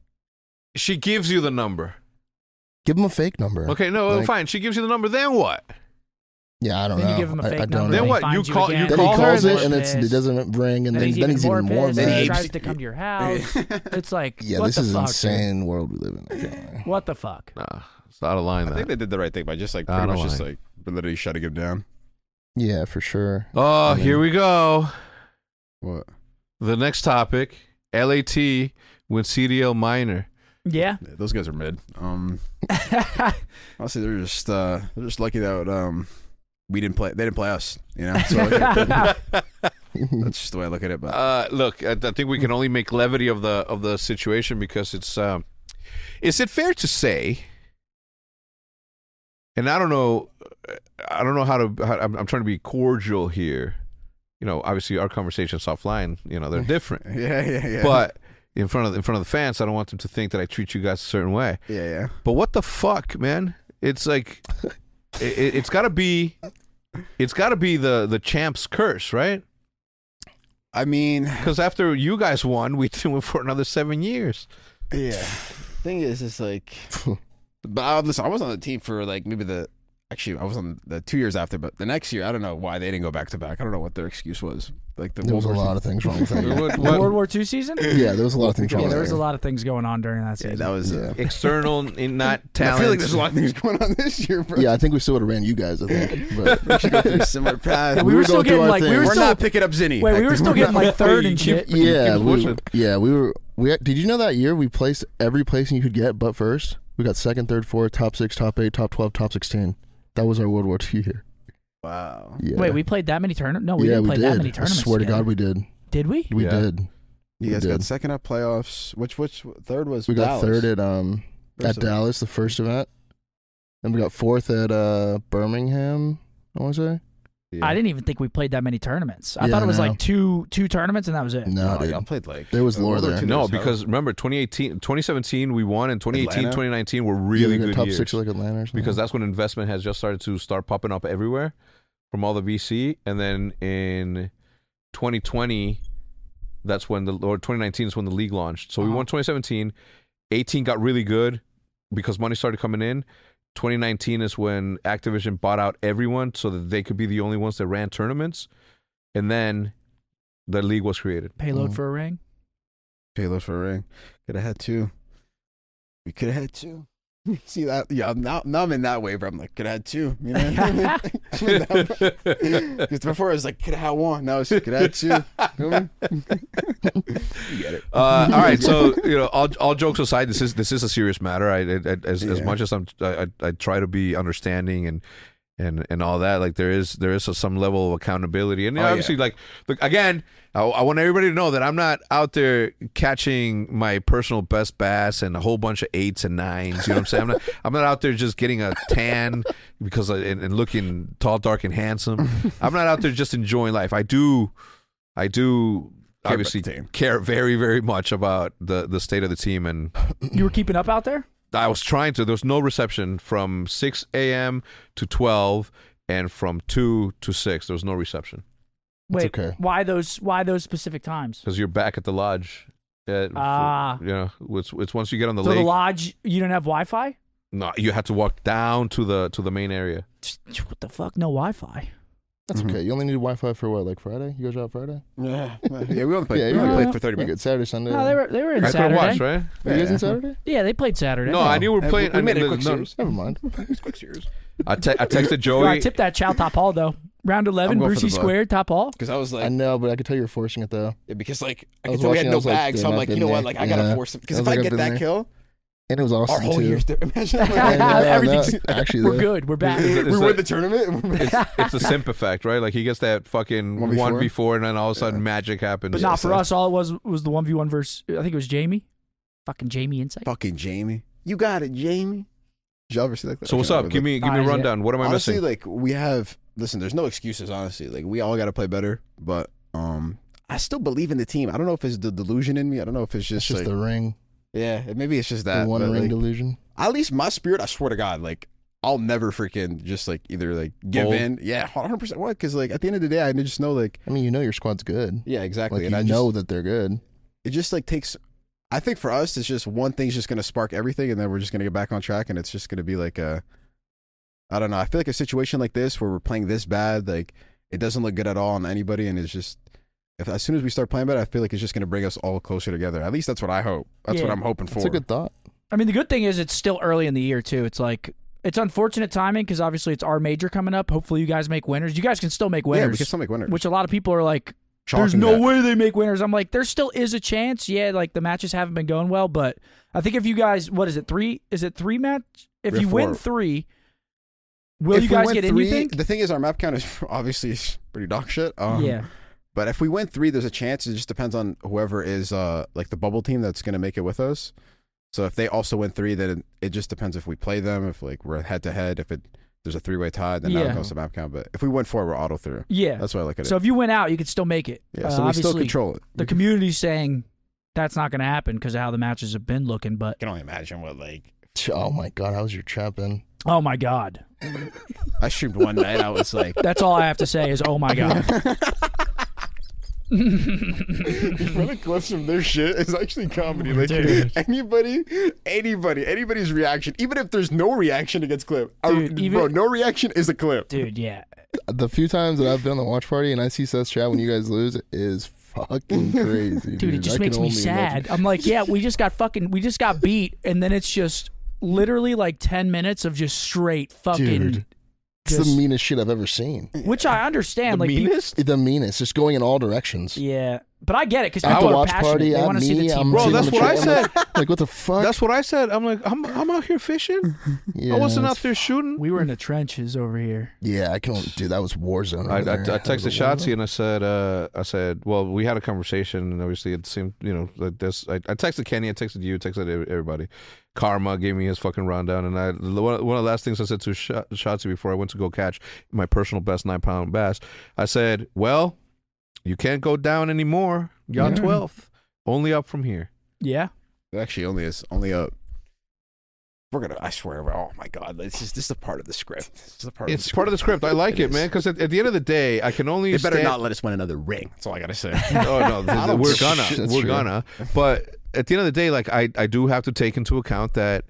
She gives you the number. Give him a fake number. Okay, no, Like- fine. She gives you the number. Then what? Yeah, I don't Then know. you give him a I- fake I, don't number. know. Then he what? finds You call- again, you Then call he her calls and it then- and it's, it doesn't ring, and Then then, he's then even he's more even more pissed. Then Then he he mad. tries to come to your house. It's like, Yeah, what this the is fuck, insane world we live in. Okay. dude? What the fuck? Nah, it's out of line. I think That. they did the right thing by just like Out pretty of much just line. like literally shutting him down. Yeah, for sure. Oh, I mean- here we go. What? The next topic: L A T with C D L minor. Yeah. Those guys are mid. Um, honestly, they're just uh, they're just lucky that um, we didn't play. They didn't play us. You know, so that's just the way I look at it. But Uh, look, I, I think we can only make levity of the of the situation because it's. Um, is it fair to say? And I don't know, I don't know how to. How, I'm, I'm trying to be cordial here. You know, obviously our conversations offline, you know, they're different. yeah, yeah, yeah. But in front of in front of the fans, I don't want them to think that I treat you guys a certain way. yeah, yeah. But what the fuck, man? It's like, it, it's got to be, it's got to be the the champ's curse, right? I mean, Because after you guys won, we went for another seven years. yeah. Thing is, it's like, but I, listen, I was on the team for like maybe the. Actually, I was on the two years after, but the next year, I don't know why they didn't go back to back. I don't know what their excuse was. Like the There was a World War lot of things wrong with that. What- The what- World War Two season? Yeah, there was a lot of things wrong Yeah, with there was that. a lot of things going on during that Yeah, season. that was. Uh, Yeah. External, in not I talent. feel like there's a lot of things going on this year, bro. Yeah, I think we still would have ran you guys, I think. But we should go through a similar path. Yeah, we, we were were still going through getting our like we thing. were We're still not picking up Zinni. wait, we were still getting like third and shit. yeah, we, pushing. yeah, we were. We did you know that year we placed every placing you could get, but first we got second, third, fourth, top six, top eight, top twelve, top sixteen. That was our World War Two year. Wow. Yeah. Wait, we played that many tournaments? No, we yeah, didn't we play did. that many I tournaments. swear to together. God, we did. Did we? We Yeah. did. You We guys did. got second at playoffs. Which which third was? We got Dallas. third at um First at event. Dallas, the first event. Then we got fourth at uh Birmingham. I want to say. Yeah. I didn't even think we played that many tournaments. I Yeah, thought it was no. like two two tournaments and that was it. No, Oh, dude. y'all played like There was uh, lore World War there. Two No, was because remember, twenty eighteen, twenty seventeen we won, and twenty eighteen, Atlanta? twenty nineteen were Yeah, really we got good top years. six like Atlanta or something. Because that's when investment has just started to start popping up everywhere from all the V C. And then in twenty twenty, that's when the, or twenty nineteen is when the league launched. So we Uh-huh. won twenty seventeen. eighteen got really good because money started coming in. twenty nineteen is when Activision bought out everyone so that they could be the only ones that ran tournaments. And then the league was created. Payload Mhm. for a ring. Payload for a ring. Could have had two. We could have had two. See that? Yeah. Now, now I'm in that wave where I'm like, could have had two. You know? Because before I was like, could have had one. Now it's could have had two. You know what I mean? You get it. Uh, all right, so you know, all, all jokes aside, this is this is a serious matter. I, I, I as as Yeah. much as I'm, I, I I try to be understanding and and and all that. Like there is there is a, some level of accountability, and Oh, yeah. obviously, like look again. I, I want everybody to know that I'm not out there catching my personal best bass and a whole bunch of eights and nines. You know what I'm saying? I'm not. I'm not out there just getting a tan because I, and, and looking tall, dark, and handsome. I'm not out there just enjoying life. I do. I do. Care about Obviously, the team. care very, very much about the, the state of the team, and You were keeping up out there? I was trying to. There was no reception from six a.m. to twelve, and from two to six. There was no reception Wait, okay. why those why those specific times? because you're back at the lodge. At, Ah. you know, it's it's once you get on the So lake. the lodge, you don't have Wi-Fi? no, you have to walk down to the to the main area. What the fuck? No Wi-Fi. That's Mhm. okay. You only need Wi-Fi for what, like Friday? You guys out Friday? Yeah. Yeah. We only played. Yeah, we only yeah. played for thirty You minutes. good Saturday, Sunday. No, they were they were in I could Saturday. watch, right? Are you guys Yeah. in Saturday? Yeah, they played Saturday. No, I knew we were Uh, playing. we made I it a mean, quick no, series. Never mind. Quick series. I, te- I texted Yo, I Joey. tipped that Chow top hall though. Round eleven, I'm going for Brucey the bug. squared top hall. Because I was like, I know, but I could tell you're forcing it though. yeah, because like I I was could tell we had watching, I no was like, bag, so damn, I'm I've like, you been know what? there. Like I gotta Yeah. force it because I if was I like, I've get been that there. kill, And it was our awesome whole too. year's imagine. I know, Everything's- no, actually, We're though. good. We're back. It's we like- win the tournament. it's, it's the simp effect, right? Like he gets that fucking One one before? before, and then all of a sudden magic happens. But Yeah, not for so- us. All it was was the one v one versus. I think it was Jamie. Fucking Jamie Insight. Fucking Jamie, you got it, Jamie. Did you ever see like that? So what's Okay, up? but Give me give me a Alright, rundown. What am I honestly, missing? like we have. Listen, there's no excuses. Honestly, like we all got to play better. But um, I still believe in the team. I don't know if it's the delusion in me. I don't know if it's It's just, just like, the ring, yeah, maybe it's just that. the one but, ring like, delusion. at least my spirit, I swear to God, like I'll never freaking just like either like give Bold. in. Yeah, one hundred percent. What? Because like at the end of the day, I just know like I mean, you know your squad's good. yeah, exactly. Like and you I know just, that they're good. it just like takes. I think for us, it's just one thing's just gonna spark everything, and then we're just gonna get back on track, and it's just gonna be like a. I don't know. I feel like a situation like this where we're playing this bad, like it doesn't look good at all on anybody, and it's just. If as soon as we start playing bad, I feel like it's just gonna bring us all closer together. At least that's what I hope. That's what Yeah. I'm hoping for. It's a good thought. I mean, the good thing is it's still early in the year too. It's like it's unfortunate timing because obviously it's our major coming up. Hopefully, you guys make winners. You guys can still make yeah, we winners, can still make winners. which a lot of people are like there's chalking no that. way they make winners. I'm like, there still is a chance. Yeah, like the matches haven't been going well, but I think if you guys, what is it, three? Is it three match? If We're you win four. three, will If you we guys win get three, anything? The thing is, our map count is obviously pretty dog shit. Um, Yeah. But if we win three, there's a chance. It just depends on whoever is uh like the bubble team that's gonna make it with us. So if they also win three, then it just depends if we play them. If like we're head to head, if it there's a three way tie, then Yeah. that goes to map count. But if we win four, we're auto through. Yeah. That's why I look at So it. if you win out, you could still make it. Yeah, Uh, so we still obviously, control it. The community's saying that's not going to happen because of how the matches have been looking. But I can only imagine what like Oh my god, how's your chat been? oh my god, I streamed one night. I was like, that's all I have to say is oh my god. the clips from their shit is actually comedy. Like Dude. anybody, anybody, anybody's reaction, even if there's no reaction, it gets clip. Uh, Dude, even- bro, no reaction is a clip. Dude, yeah. The few times that I've been on the watch party and I see Seth's chat when you guys lose is fucking crazy, dude. Dude, it just I can makes me only sad. imagine. I'm like, yeah, we just got fucking, we just got beat, and then it's just literally like ten minutes of just straight fucking. Dude. It's just- the meanest shit I've ever seen. which I understand. like, people- The meanest, just going in all directions. yeah, but I get it because At the people are watch passionate. party, They at want to see the me, team. I'm Bro, seeing that's the what I chat, I'm like- said. Like, what the fuck? That's what I said. I'm like, I'm I'm out here fishing. yeah, I wasn't out it's- there shooting. We were in the trenches over here. Yeah, I can only do that. Was war zone. I, I, I over there. That was texted a war Shotzi and I said, uh, I said, well, we had a conversation and obviously it seemed, you know, like this. I, I texted Kenny, I texted you, texted ev- everybody. Karma gave me his fucking rundown, and I one one of the last things I said to Sh- Shotzi before I went to go catch my personal best nine pound bass, I said, well, you can't go down anymore. You're on Yeah. twelfth, only up from here. Yeah. It actually only is only a. We're gonna. I swear. Oh my god! This is this is a part of the script. This is a part. It's of the part of the script. I like it, is. man, because at, at the end of the day, I can only. They better stand- not let us win another ring. That's all I gotta say. Oh no, th- I don't we're give a gonna, shit. That's we're true. gonna. But at the end of the day, like I, I do have to take into account that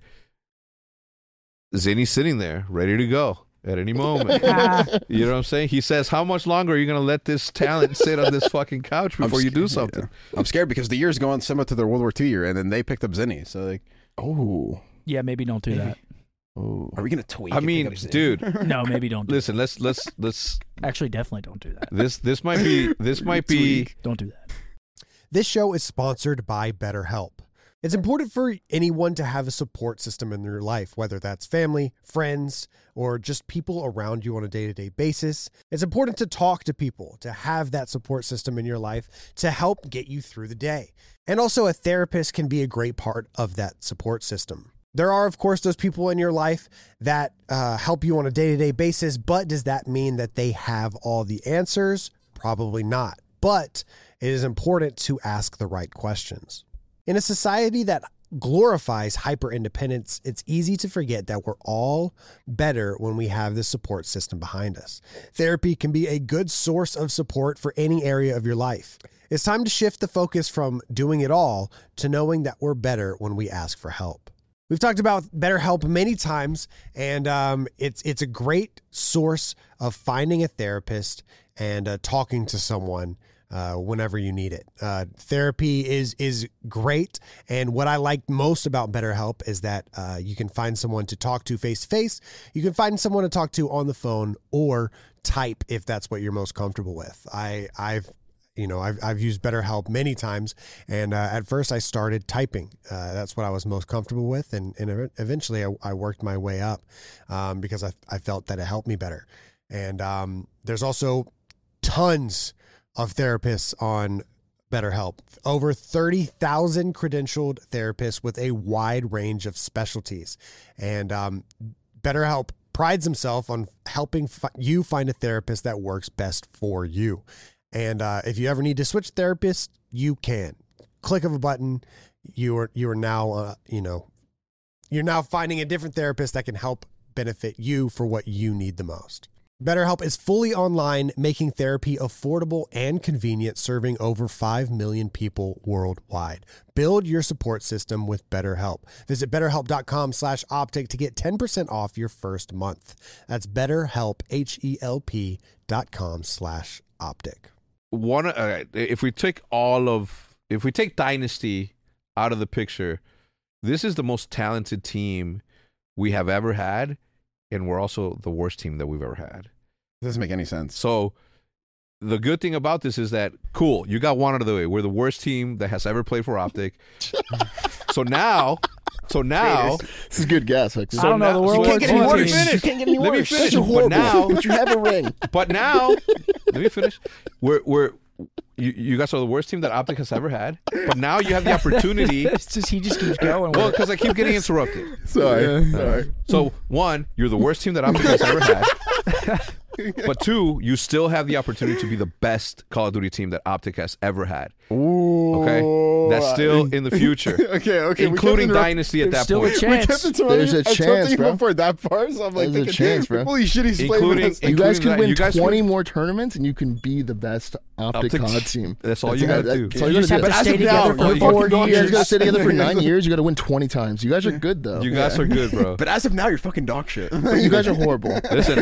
Zinni's sitting there, ready to go at any moment. You know what I'm saying? He says, "How much longer are you gonna let this talent sit on this fucking couch I'm before you do scared, something?" yeah. I'm scared because the year's going similar to their World War Two year, and then they picked up Zinni. So like, Oh, Yeah, maybe don't do that. oh. are we gonna tweet? I mean, dude, No, maybe don't do listen. Let's let's let's. that. Actually, definitely don't do that. This this might be this might be. Don't do that. This show is sponsored by BetterHelp. It's important for anyone to have a support system in their life, whether that's family, friends, or just people around you on a day-to-day basis. It's important to talk to people, to have that support system in your life to help get you through the day. And also, a therapist can be a great part of that support system. There are, of course, those people in your life that uh, help you on a day-to-day basis, but does that mean that they have all the answers? Probably not. But it is important to ask the right questions. In a society that glorifies hyper-independence, it's easy to forget that we're all better when we have this support system behind us. Therapy can be a good source of support for any area of your life. It's time to shift the focus from doing it all to knowing that we're better when we ask for help. We've talked about BetterHelp many times, and um, it's it's a great source of finding a therapist and uh, talking to someone uh, whenever you need it. Uh, therapy is is great, and what I like most about BetterHelp is that uh, you can find someone to talk to face to face. You can find someone to talk to on the phone or type if that's what you're most comfortable with. I I've You know, I've, I've used BetterHelp many times, and uh, at first I started typing. Uh, that's what I was most comfortable with, and, and eventually I, I worked my way up um, because I, I felt that it helped me better. And um, there's also tons of therapists on BetterHelp. Over thirty thousand credentialed therapists with a wide range of specialties. And um, BetterHelp prides himself on helping fi- you find a therapist that works best for you. And uh, if you ever need to switch therapists, you can. Click of a button, you are you are now uh, you know you're now finding a different therapist that can help benefit you for what you need the most. BetterHelp is fully online, making therapy affordable and convenient, serving over five million people worldwide. Build your support system with BetterHelp. Visit betterhelp.com slash optic to get ten percent off your first month. That's BetterHelp, H-E-L-P dot com slash optic. One, uh, if we take all of, if we take Dynasty out of the picture, this is the most talented team we have ever had, and we're also the worst team that we've ever had. It doesn't make any sense. So the good thing about this is that, cool, you got one out of the way. We're the worst team that has ever played for Optic. so now, so now, this is a good guess. Like, I don't know. The world you can't get any war worse. team. You can't get any Let me worse. finish. You're But horrible. now, But you have a ring. but now, let me finish. We're we're. You, you guys are the worst team that Optic has ever had, but now you have the opportunity. It's just he just keeps going. Well, with it. because I keep getting interrupted. Sorry. Sorry. So, one, you're the worst team that Optic has ever had. But two, you still have the opportunity to be the best Call of Duty team that Optic has ever had. Ooh. Okay? That's still in the future. okay, okay. Including Dynasty at There's that still point. a chance. We kept interrupting- There's a interrupting chance, you bro. before that part, so I'm like, There's a thinking, chance, bro. Holy shit, he's playing Including- with us. You guys including could that, win you guys twenty would- more tournaments, and you can be the best Optic, Optic- C O D team. That's all That's you it. gotta do. That's all You you just gotta have do. to stay As of now, together you're for fucking four dog You guys years. gotta stay together for nine years. You gotta win twenty times. You guys are good though. You guys are good, bro. But as of now, you're fucking dog shit. But you guys are horrible. Listen,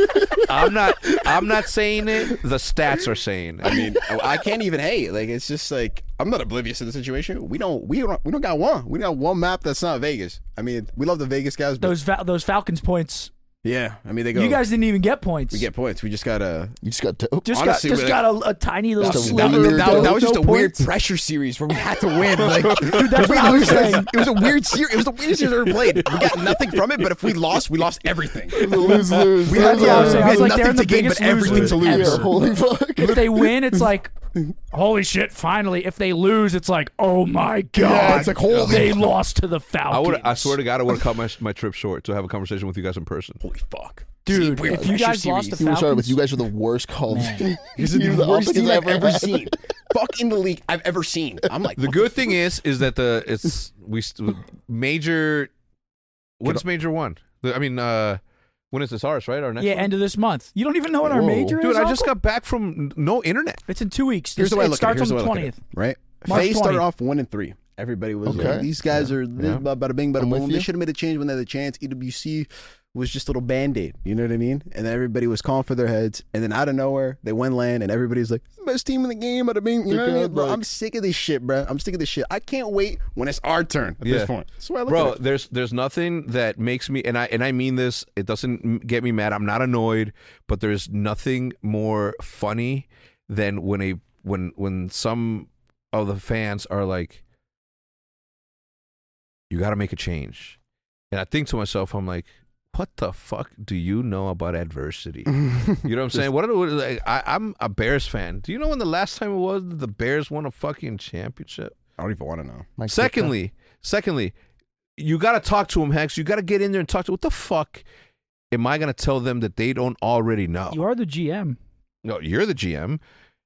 I'm not. I'm not saying it. The stats are saying. I mean, I can't even hate. Like, it's just like I'm not oblivious to the situation. We don't, we don't, we don't got one. We got one map that's not Vegas. I mean, we love the Vegas guys, but Those Fal- those Falcons points. yeah, I mean, they go. You guys didn't even get points. we get points. We just gotta. You just got dope. just honestly, got just we're got a, a tiny little Just a sliver. That, weird of that- dope, that was just a dope weird points. pressure series where we had to win. Like, Dude, that's what I was saying. It was a weird series. It was the weirdest series I ever played. We got nothing from it, but if we lost, we lost everything. lose, lose. We had, Yeah, I was saying, I we was had like, they're nothing the to gain, biggest but everything to losers lose. ever. Yeah, holy fuck. If they win, it's like, holy shit! Finally, if they lose, it's like, oh my god! it's like, holy they fuck. lost to the I Falcons. would. I swear to God, I would have cut my my trip short to have a conversation with you guys in person. Holy fuck. Dude, See, weird if you pressure guys lost series. to You were sorry, but Falcons, you guys are the worst Call of Duty. These are You're the worst Optic team I've ever had. seen. Fuck in the league I've ever seen. I'm like, The what good thing is, is that the it's we st- major. When's major one? The, I mean, uh, when is this ours? Right, our next. yeah, one? end of this month. You don't even know what our Whoa. major is. Dude, I just Uncle? got back from no internet. It's in two weeks. Here's This- the way I it look starts at it. Here's on the the way I look at twentieth. it, right? March FaZe started twentieth. off one and three. Everybody was Okay. like, these guys are this, Yeah. bada bing, bada I'm boom. with They you. should have made a change when they had a chance. E W C was just a little band-aid. You know what I mean? And then everybody was calling for their heads. And then out of nowhere, they win land, and everybody's like, best team in the game, bada bing. You know what I mean? Bro, I'm sick of this shit, bro. I'm sick of this shit. I can't wait when it's our turn at Yeah. this point. That's the way I look Bro, at it. there's there's nothing that makes me and I and I mean this. It doesn't m- get me mad. I'm not annoyed, but there's nothing more funny than when a when when some of the fans are like, "You got to make a change," and I think to myself, I'm like, "What the fuck do you know about adversity?" You know what I'm saying? What, what like, I, I'm a Bears fan. Do you know when the last time it was that the Bears won a fucking championship? I don't even want to know. Mike Secondly, secondly, you got to talk to them, Hex. You got to get in there and talk to. What the fuck am I going to tell them that they don't already know? You are the G M. No, you're the G M.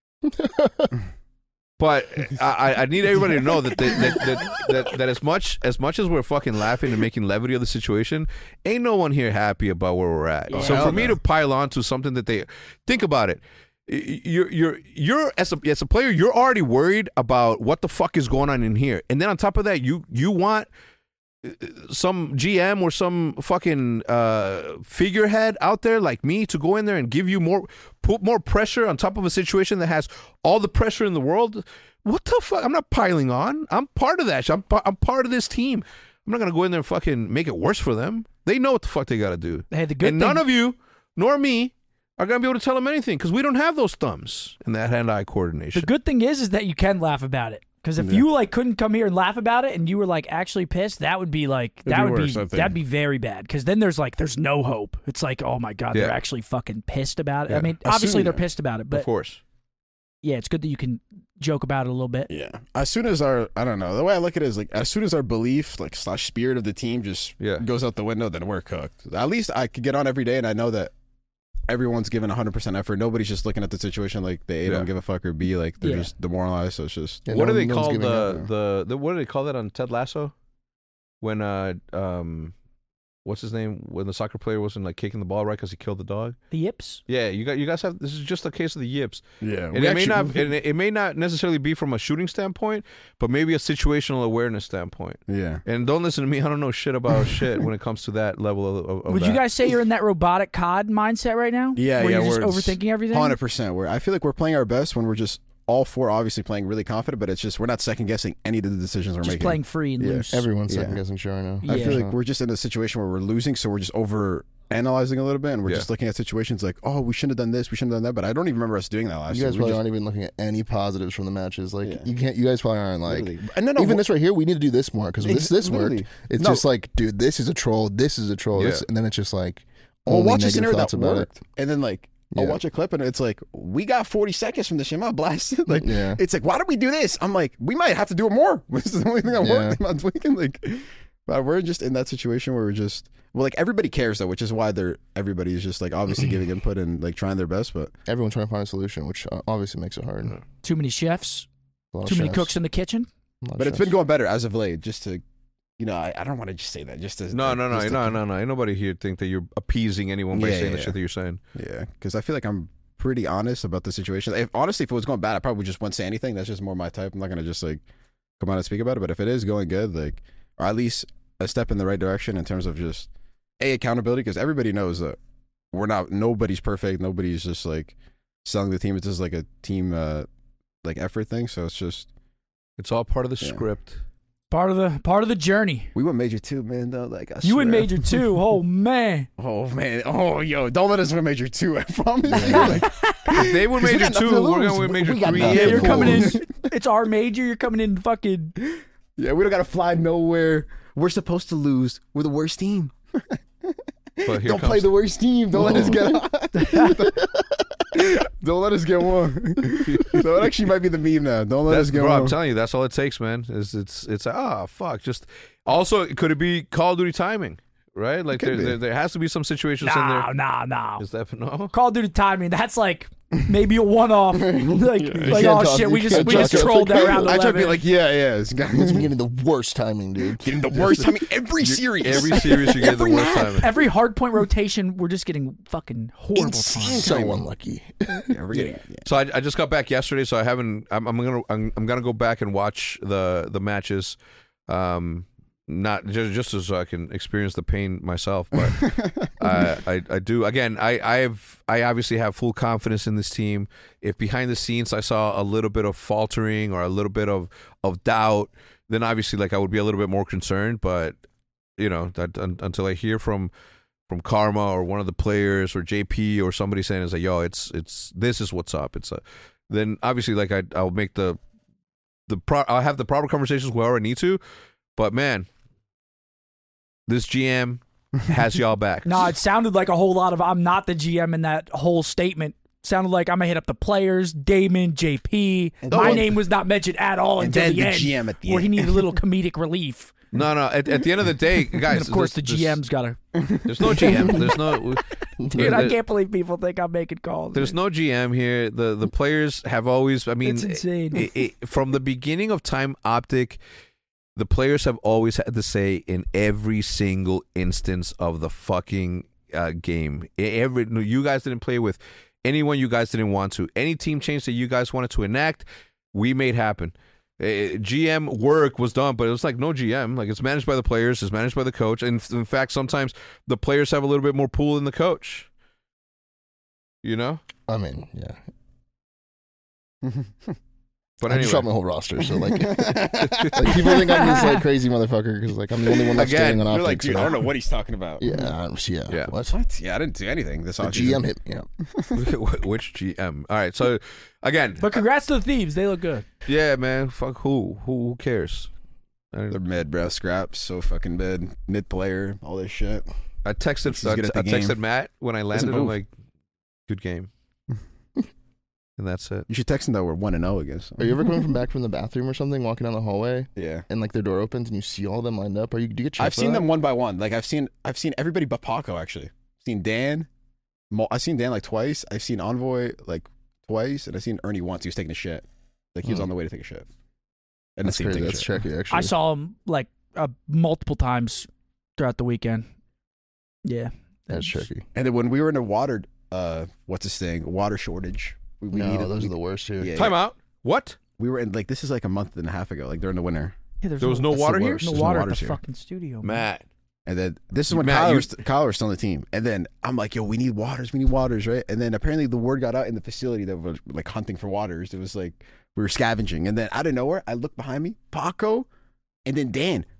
But I, I need everybody to know that, they, that, that, that that as much as much as we're fucking laughing and making levity of the situation, ain't no one here happy about where we're at. Yeah. So Hell for me no. to pile on to something that they think about it, you're you're you're as a as a player, you're already worried about what the fuck is going on in here, and then on top of that, you you want some G M or some fucking uh, figurehead out there like me to go in there and give you more, put more pressure on top of a situation that has all the pressure in the world. What the fuck? I'm not piling on. I'm part of that shit. I'm, pa- I'm part of this team. I'm not going to go in there and fucking make it worse for them. They know what the fuck they got to do. Hey, the good and thing, none of you, nor me, are going to be able to tell them anything because we don't have those thumbs and that hand-eye coordination. the good thing is, is that you can laugh about it. Because if Yeah. you like couldn't come here and laugh about it, and you were like actually pissed, that would be like It'd that be would worse, I be think. that'd be very bad. Because then there's like there's no hope. It's like, oh my god, they're Yeah. actually fucking pissed about it. Yeah. I mean, As obviously soon- they're pissed about it, of but course. yeah, it's good that you can joke about it a little bit. Yeah. As soon as our, I don't know, the way I look at it is like, as soon as our belief, like, slash spirit of the team just Yeah. goes out the window, then we're cooked. At least I could get on every day and I know that everyone's giving one hundred percent effort. Nobody's just looking at the situation like they A, Yeah. don't give a fuck, or B, like they're Yeah. just demoralized. So it's just, Yeah, what no- do they no one's call giving up the, now. the the what do they call that on Ted Lasso? When uh um, what's his name? When the soccer player wasn't like kicking the ball right because he killed the dog. The yips. Yeah, you got you guys have this is just a case of the yips, yeah. and it may not and it, it may not necessarily be from a shooting standpoint, but maybe a situational awareness standpoint. Yeah. And don't listen to me; I don't know shit about shit when it comes to that level of. of Would that. you guys say you're in that robotic C O D mindset right now? Yeah, where yeah. you're just we're overthinking everything. one hundred percent. Where I feel like we're playing our best when we're just all four obviously playing really confident, but it's just, we're not second guessing any of the decisions we're Just making. playing free and Yeah. loose. Everyone's Yeah. second guessing shit right now. I Yeah. feel like we're just in a situation where we're losing, so we're just over analyzing a little bit, and we're Yeah. just looking at situations like, oh, we shouldn't have done this, we shouldn't have done that. But I don't even remember us doing that last You year. guys We probably just- aren't even looking at any positives from the matches. Like Yeah. you can't. You guys probably aren't like. Literally. And no, no, even wh- this right here, we need to do this more because this Ex- this literally. worked. It's No. just like, dude, this is a troll. This is a troll. This, Yeah. and then it's just like, Well, only watch a negative scenario thoughts that about worked, and then like I'll Yeah. watch a clip, and it's like we got forty seconds from this shit. I'm blasted. Like Yeah. it's like, why did we do this? I'm like, we might have to do it more. This is the only thing that Yeah. worked. I'm tweaking. Like, but we're just in that situation where we're just well, like everybody cares though, which is why they're everybody is just like obviously giving input and like trying their best. But it. Everyone's trying to find a solution, which uh, obviously makes it hard. A Too many chefs, lot of too many chefs. cooks in the kitchen. A lot of but it's chefs. been going better as of late. Just to, you know, I, I don't want to just say that. Just to No, like, no, no, just to- no, no, no. Ain't nobody here think that you're appeasing anyone by Yeah, saying the yeah. shit that you're saying. Yeah, because I feel like I'm pretty honest about the situation. If honestly, if it was going bad, I probably just wouldn't say anything. That's just more my type. I'm not gonna just like come out and speak about it. But if it is going good, like, or at least a step in the right direction in terms of just a accountability, because everybody knows that we're not. Nobody's perfect. Nobody's just like selling the team. It's just like a team, uh like effort thing. So it's just It's all part of the Yeah. script. Part of the part of the journey. we went major two, man. Though, like I You in swear. major two. Oh man. Oh man. Oh yo, don't let us win major two. I promise you. Like, If they win 'Cause we major got nothing two, to we're lose. gonna win We- major we got three. nothing Yeah, to you're lose. coming in. It's our major. You're coming in fucking. yeah, we don't gotta fly nowhere. We're supposed to lose. We're the worst team. But here Don't comes play the worst team. Don't let us get Don't let us get one. So it actually might be the meme now. Don't let That's, us get bro, I'm one. telling you, that's all it takes, man. Is it's it's ah fuck. Just also, could it be Call of Duty timing? Right, like could there, be. there there has to be some situations in Nah, there. nah, nah. Is that no? Call of Duty timing. That's like maybe a one-off. Like, like can't oh talk- shit, you we just can't we talk just about trolled that round I try to eleven. be like, yeah, yeah. It's got It's been getting the worst timing, dude. getting the worst timing every series. Every series you get the Every worst map. timing. Every hard point rotation, we're just getting fucking horrible Insane. time. So timing. unlucky. Yeah, we're getting. Yeah. So I, I just got back yesterday, so I haven't. I'm, I'm gonna I'm, I'm gonna go back and watch the the matches, um, not just just so I can experience the pain myself. But I, I I do again. I I have I obviously have full confidence in this team. If behind the scenes I saw a little bit of faltering or a little bit of of doubt, then obviously like I would be a little bit more concerned. But you know that un, until I hear from. From Karma or one of the players or J P or somebody saying is like, yo, it's it's this is what's up. It's a then obviously like I I'll make the the pro I'll have the proper conversations wherever I need to, but man, this G M has y'all back. No, it sounded like a whole lot of I'm not the G M in that whole statement. Sounded like I'm gonna hit up the players, Damon, J P. And My then- name was not mentioned at all and until then the, the end, G M at the where he end. needed a little comedic relief. No, no. At, at the end of the day, guys, and of course, the there's- G M's gotta. There's no G M. There's no. Dude, I can't believe people think I'm making calls. There's man. no G M here. The the players have always. I mean, It's insane. it- it- from the beginning of Time Optic, the players have always had to say in every single instance of the fucking uh, game. Every no, you guys didn't play with anyone you guys didn't want to. Any team change that you guys wanted to enact, we made happen. Uh, G M work was done, but it was like no G M. Like it's managed by the players, it's managed by the coach, and in fact, sometimes the players have a little bit more pull than the coach. You know, I mean, yeah. but I just shot my anyway, whole roster, so like, like people think I'm this like crazy motherfucker because like I'm the only one that's Again, staying on You're optics. like, dude, so- I don't know what he's talking about. Yeah, I- yeah, Yeah. What? What? Yeah, I didn't do anything this The offseason. G M hit me up. which G M? All right, so again, But congrats to the Thieves. They look good. yeah, man, fuck who, who, who cares? I, They're mid, bro. Scraps, so fucking mid. Mid player, all this shit. I texted, He's good at I, the I texted game. Matt when I Doesn't landed. I'm move. like, good game, and that's it. You should text them that we're one and zero against. Are you ever coming from back from the bathroom or something, walking down the hallway, Yeah. and like their door opens and you see all of them lined up? Are you? Do you get? checked I've for seen that? them one by one. Like I've seen, I've seen everybody but Paco actually. Seen Dan. Mo- I've seen Dan like twice. I've seen Envoy like twice, and I've seen Ernie once. He was taking a shit. Like he was Hmm. on the way to take a shit. And That's I seen him crazy. take a That's shit. tricky, actually. I saw him like uh, multiple times throughout the weekend. Yeah, That's tricky. And then when we were in a water, uh, what's this thing? Water shortage. We, we no, needed those we, are the worst too. Yeah, Time out. What? we were in like this is like a month and a half ago, like during the winter. Yeah, there's There was no That's the water here. worst. no There's no water at waters the here. fucking studio, man. Matt, And then this is when Matt, Kyle, you- was, Kyle was still on the team. And then I'm like, yo, we need waters. We need waters, right? And then apparently the word got out in the facility that we're like hunting for waters. It was like we were scavenging. And then out of nowhere, I look behind me, Paco, and then Dan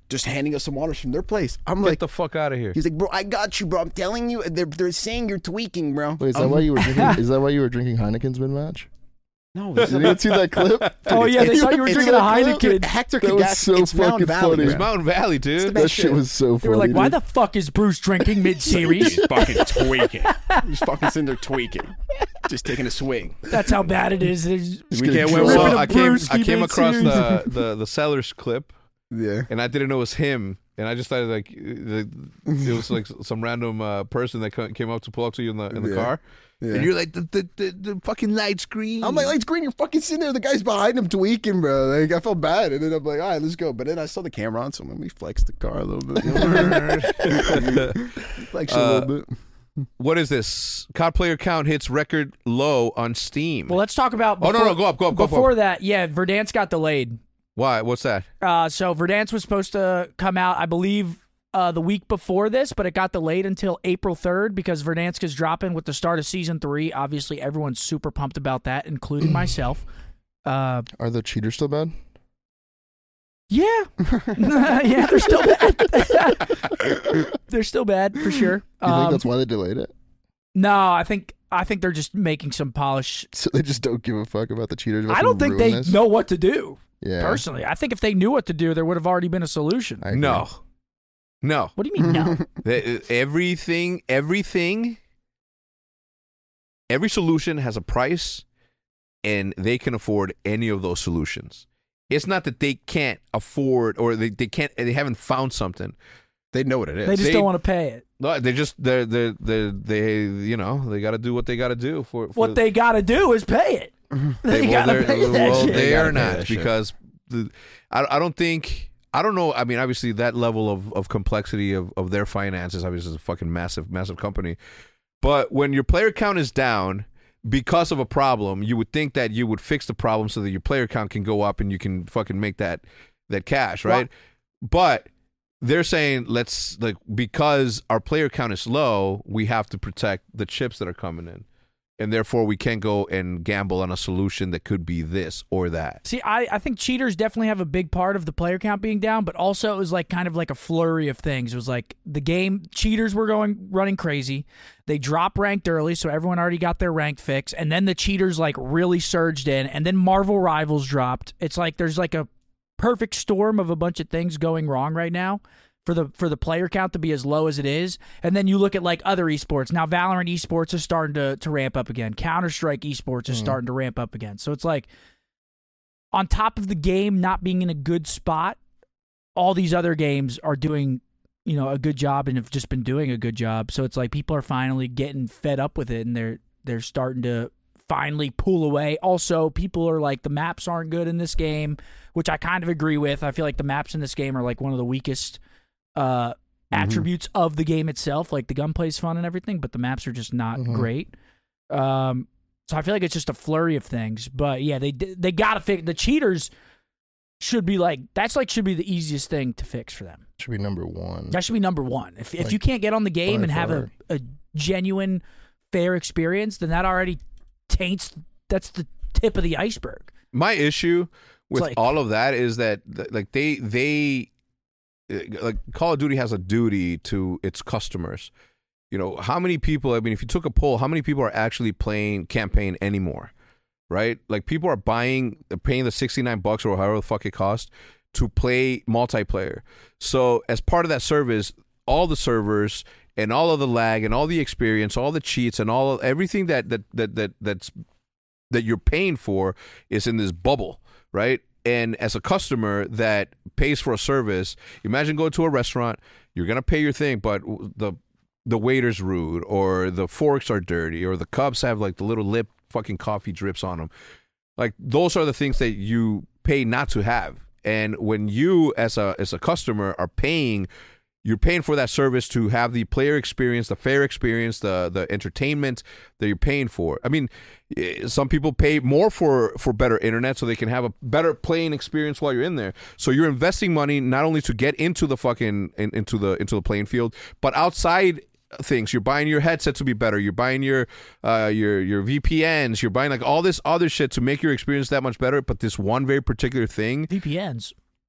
just handing us some waters from their place. I'm Get like, the fuck out of here. he's like, bro, I got you, bro. I'm telling you, they're they're saying you're tweaking, bro. Wait, is that I'm- why you were drinking? Is that why you were drinking Heineken's mid match? No, Did you see that clip? Oh yeah, they it's- thought you were it's drinking a like- Heineken. Hector That was Kagas, so it's Mountain fucking Valley. funny. It's man. Mountain Valley, dude. the That best shit shit. was so funny. They were like, "Why dude. the fuck is Bruce drinking mid-series?" He's fucking tweaking. He's fucking sitting there tweaking, just taking a swing. That's how bad it is. It's- We can't drunk. win. Well, Ripping I a came, Brewski I came across mid-series. the, the, the Sellers clip, Yeah. and I didn't know it was him. And I just thought like it was like some random uh, person that co- came up to pull up to you in the in the Yeah. car, Yeah. and you're like the the, the, the fucking light screen. I'm like, lights green, you're fucking sitting there. The guy's behind him tweaking, bro. Like, I felt bad. And then I'm like, all right, let's go. But then I saw the camera on, so let me flex the car a little bit. Flex it a Uh, little bit. What is this? C O D player count hits record low on Steam. Well, let's talk about. Oh, Before, no, no, go up, go up, go up, Before go up. that, yeah, Verdansk got delayed. Why? What's that? Uh, so Verdansk was supposed to come out, I believe, uh, the week before this, but it got delayed until April third because Verdansk is dropping with the start of season three. Obviously, everyone's super pumped about that, including myself. Uh, Are the cheaters still bad? yeah, yeah, they're still bad. They're still bad for sure. Do you think Um, that's why they delayed it? no, I think I think they're just making some polish. So they just don't give a fuck about the cheaters? I don't think they this? know what to do. Yeah. Personally, I think if they knew what to do, there would have already been a solution. I agree. No, no. What do you mean no? The- everything, everything, every solution has a price, and they can afford any of those solutions. It's not that they can't afford or they, they can't they haven't found something. They know what it is. They just They- don't want to pay it. No, they just they they they they you know they got to do what they got to do for, for What they got to do is pay it. They, well, got to they're- pay that well, shit. they They gotta are pay not that shit. because the I I don't think I don't know. I mean, obviously that level of, of complexity of, of their finances obviously is a fucking massive massive company. But when your player count is down because of a problem, you would think that you would fix the problem so that your player count can go up and you can fucking make that that cash, right? But they're saying let's like because our player count is low, we have to protect the chips that are coming in. And therefore we can't go and gamble on a solution that could be this or that. See, I, I think cheaters definitely have a big part of the player count being down, but also it was like kind of like a flurry of things. It was like the game cheaters were going running crazy. They drop ranked early, so everyone already got their rank fix, and then the cheaters like really surged in, and then Marvel Rivals dropped. It's like there's like a perfect storm of a bunch of things going wrong right now for the for the player count to be as low as it is. And then you look at like other esports. Now Valorant esports is starting to, to ramp up again. Counter-Strike esports is Mhm. starting to ramp up again. So it's like on top of the game not being in a good spot, all these other games are doing, you know, a good job and have just been doing a good job. So it's like people are finally getting fed up with it and they're they're starting to finally pull away. Also, people are like the maps aren't good in this game, which I kind of agree with. I feel like the maps in this game are like one of the weakest uh, attributes of the game itself. Like the gunplay's fun and everything, but the maps are just not Mhm. great. Um, so I feel like it's just a flurry of things. But yeah, they they got to fix the cheaters. Should be like that's like should be the easiest thing to fix for them. Should be number one. That should be number one. If if Like, you can't get on the game by and have a, far. a genuine, fair experience, then that already taints. That's the tip of the iceberg. My issue with like- all of that is that th- like they they uh, like Call of Duty has a duty to its customers. You know, how many people, I mean, if you took a poll, how many people are actually playing campaign anymore? Right? Like people are buying, paying the sixty-nine bucks or however the fuck it costs to play multiplayer. So as part of that service, all the servers and all of the lag and all the experience, all the cheats and all of everything that that that, that that's that you're paying for is in this bubble, right? And as a customer that pays for a service, imagine going to a restaurant, you're gonna pay your thing, but the the waiter's rude, or the forks are dirty, or the cups have like the little lip fucking coffee drips on them. Like those are the things that you pay not to have. And when you as a as a customer are paying, you're paying for that service to have the player experience, the fair experience, the the entertainment that you're paying for. I mean, eh, some people pay more for, for better internet so they can have a better playing experience while you're in there. So you're investing money not only to get into the fucking in, into the into the playing field, but outside things. You're buying your headset to be better. You're buying your uh, your your V P Ns. You're buying like all this other shit to make your experience that much better. But this one very particular thing, V P Ns.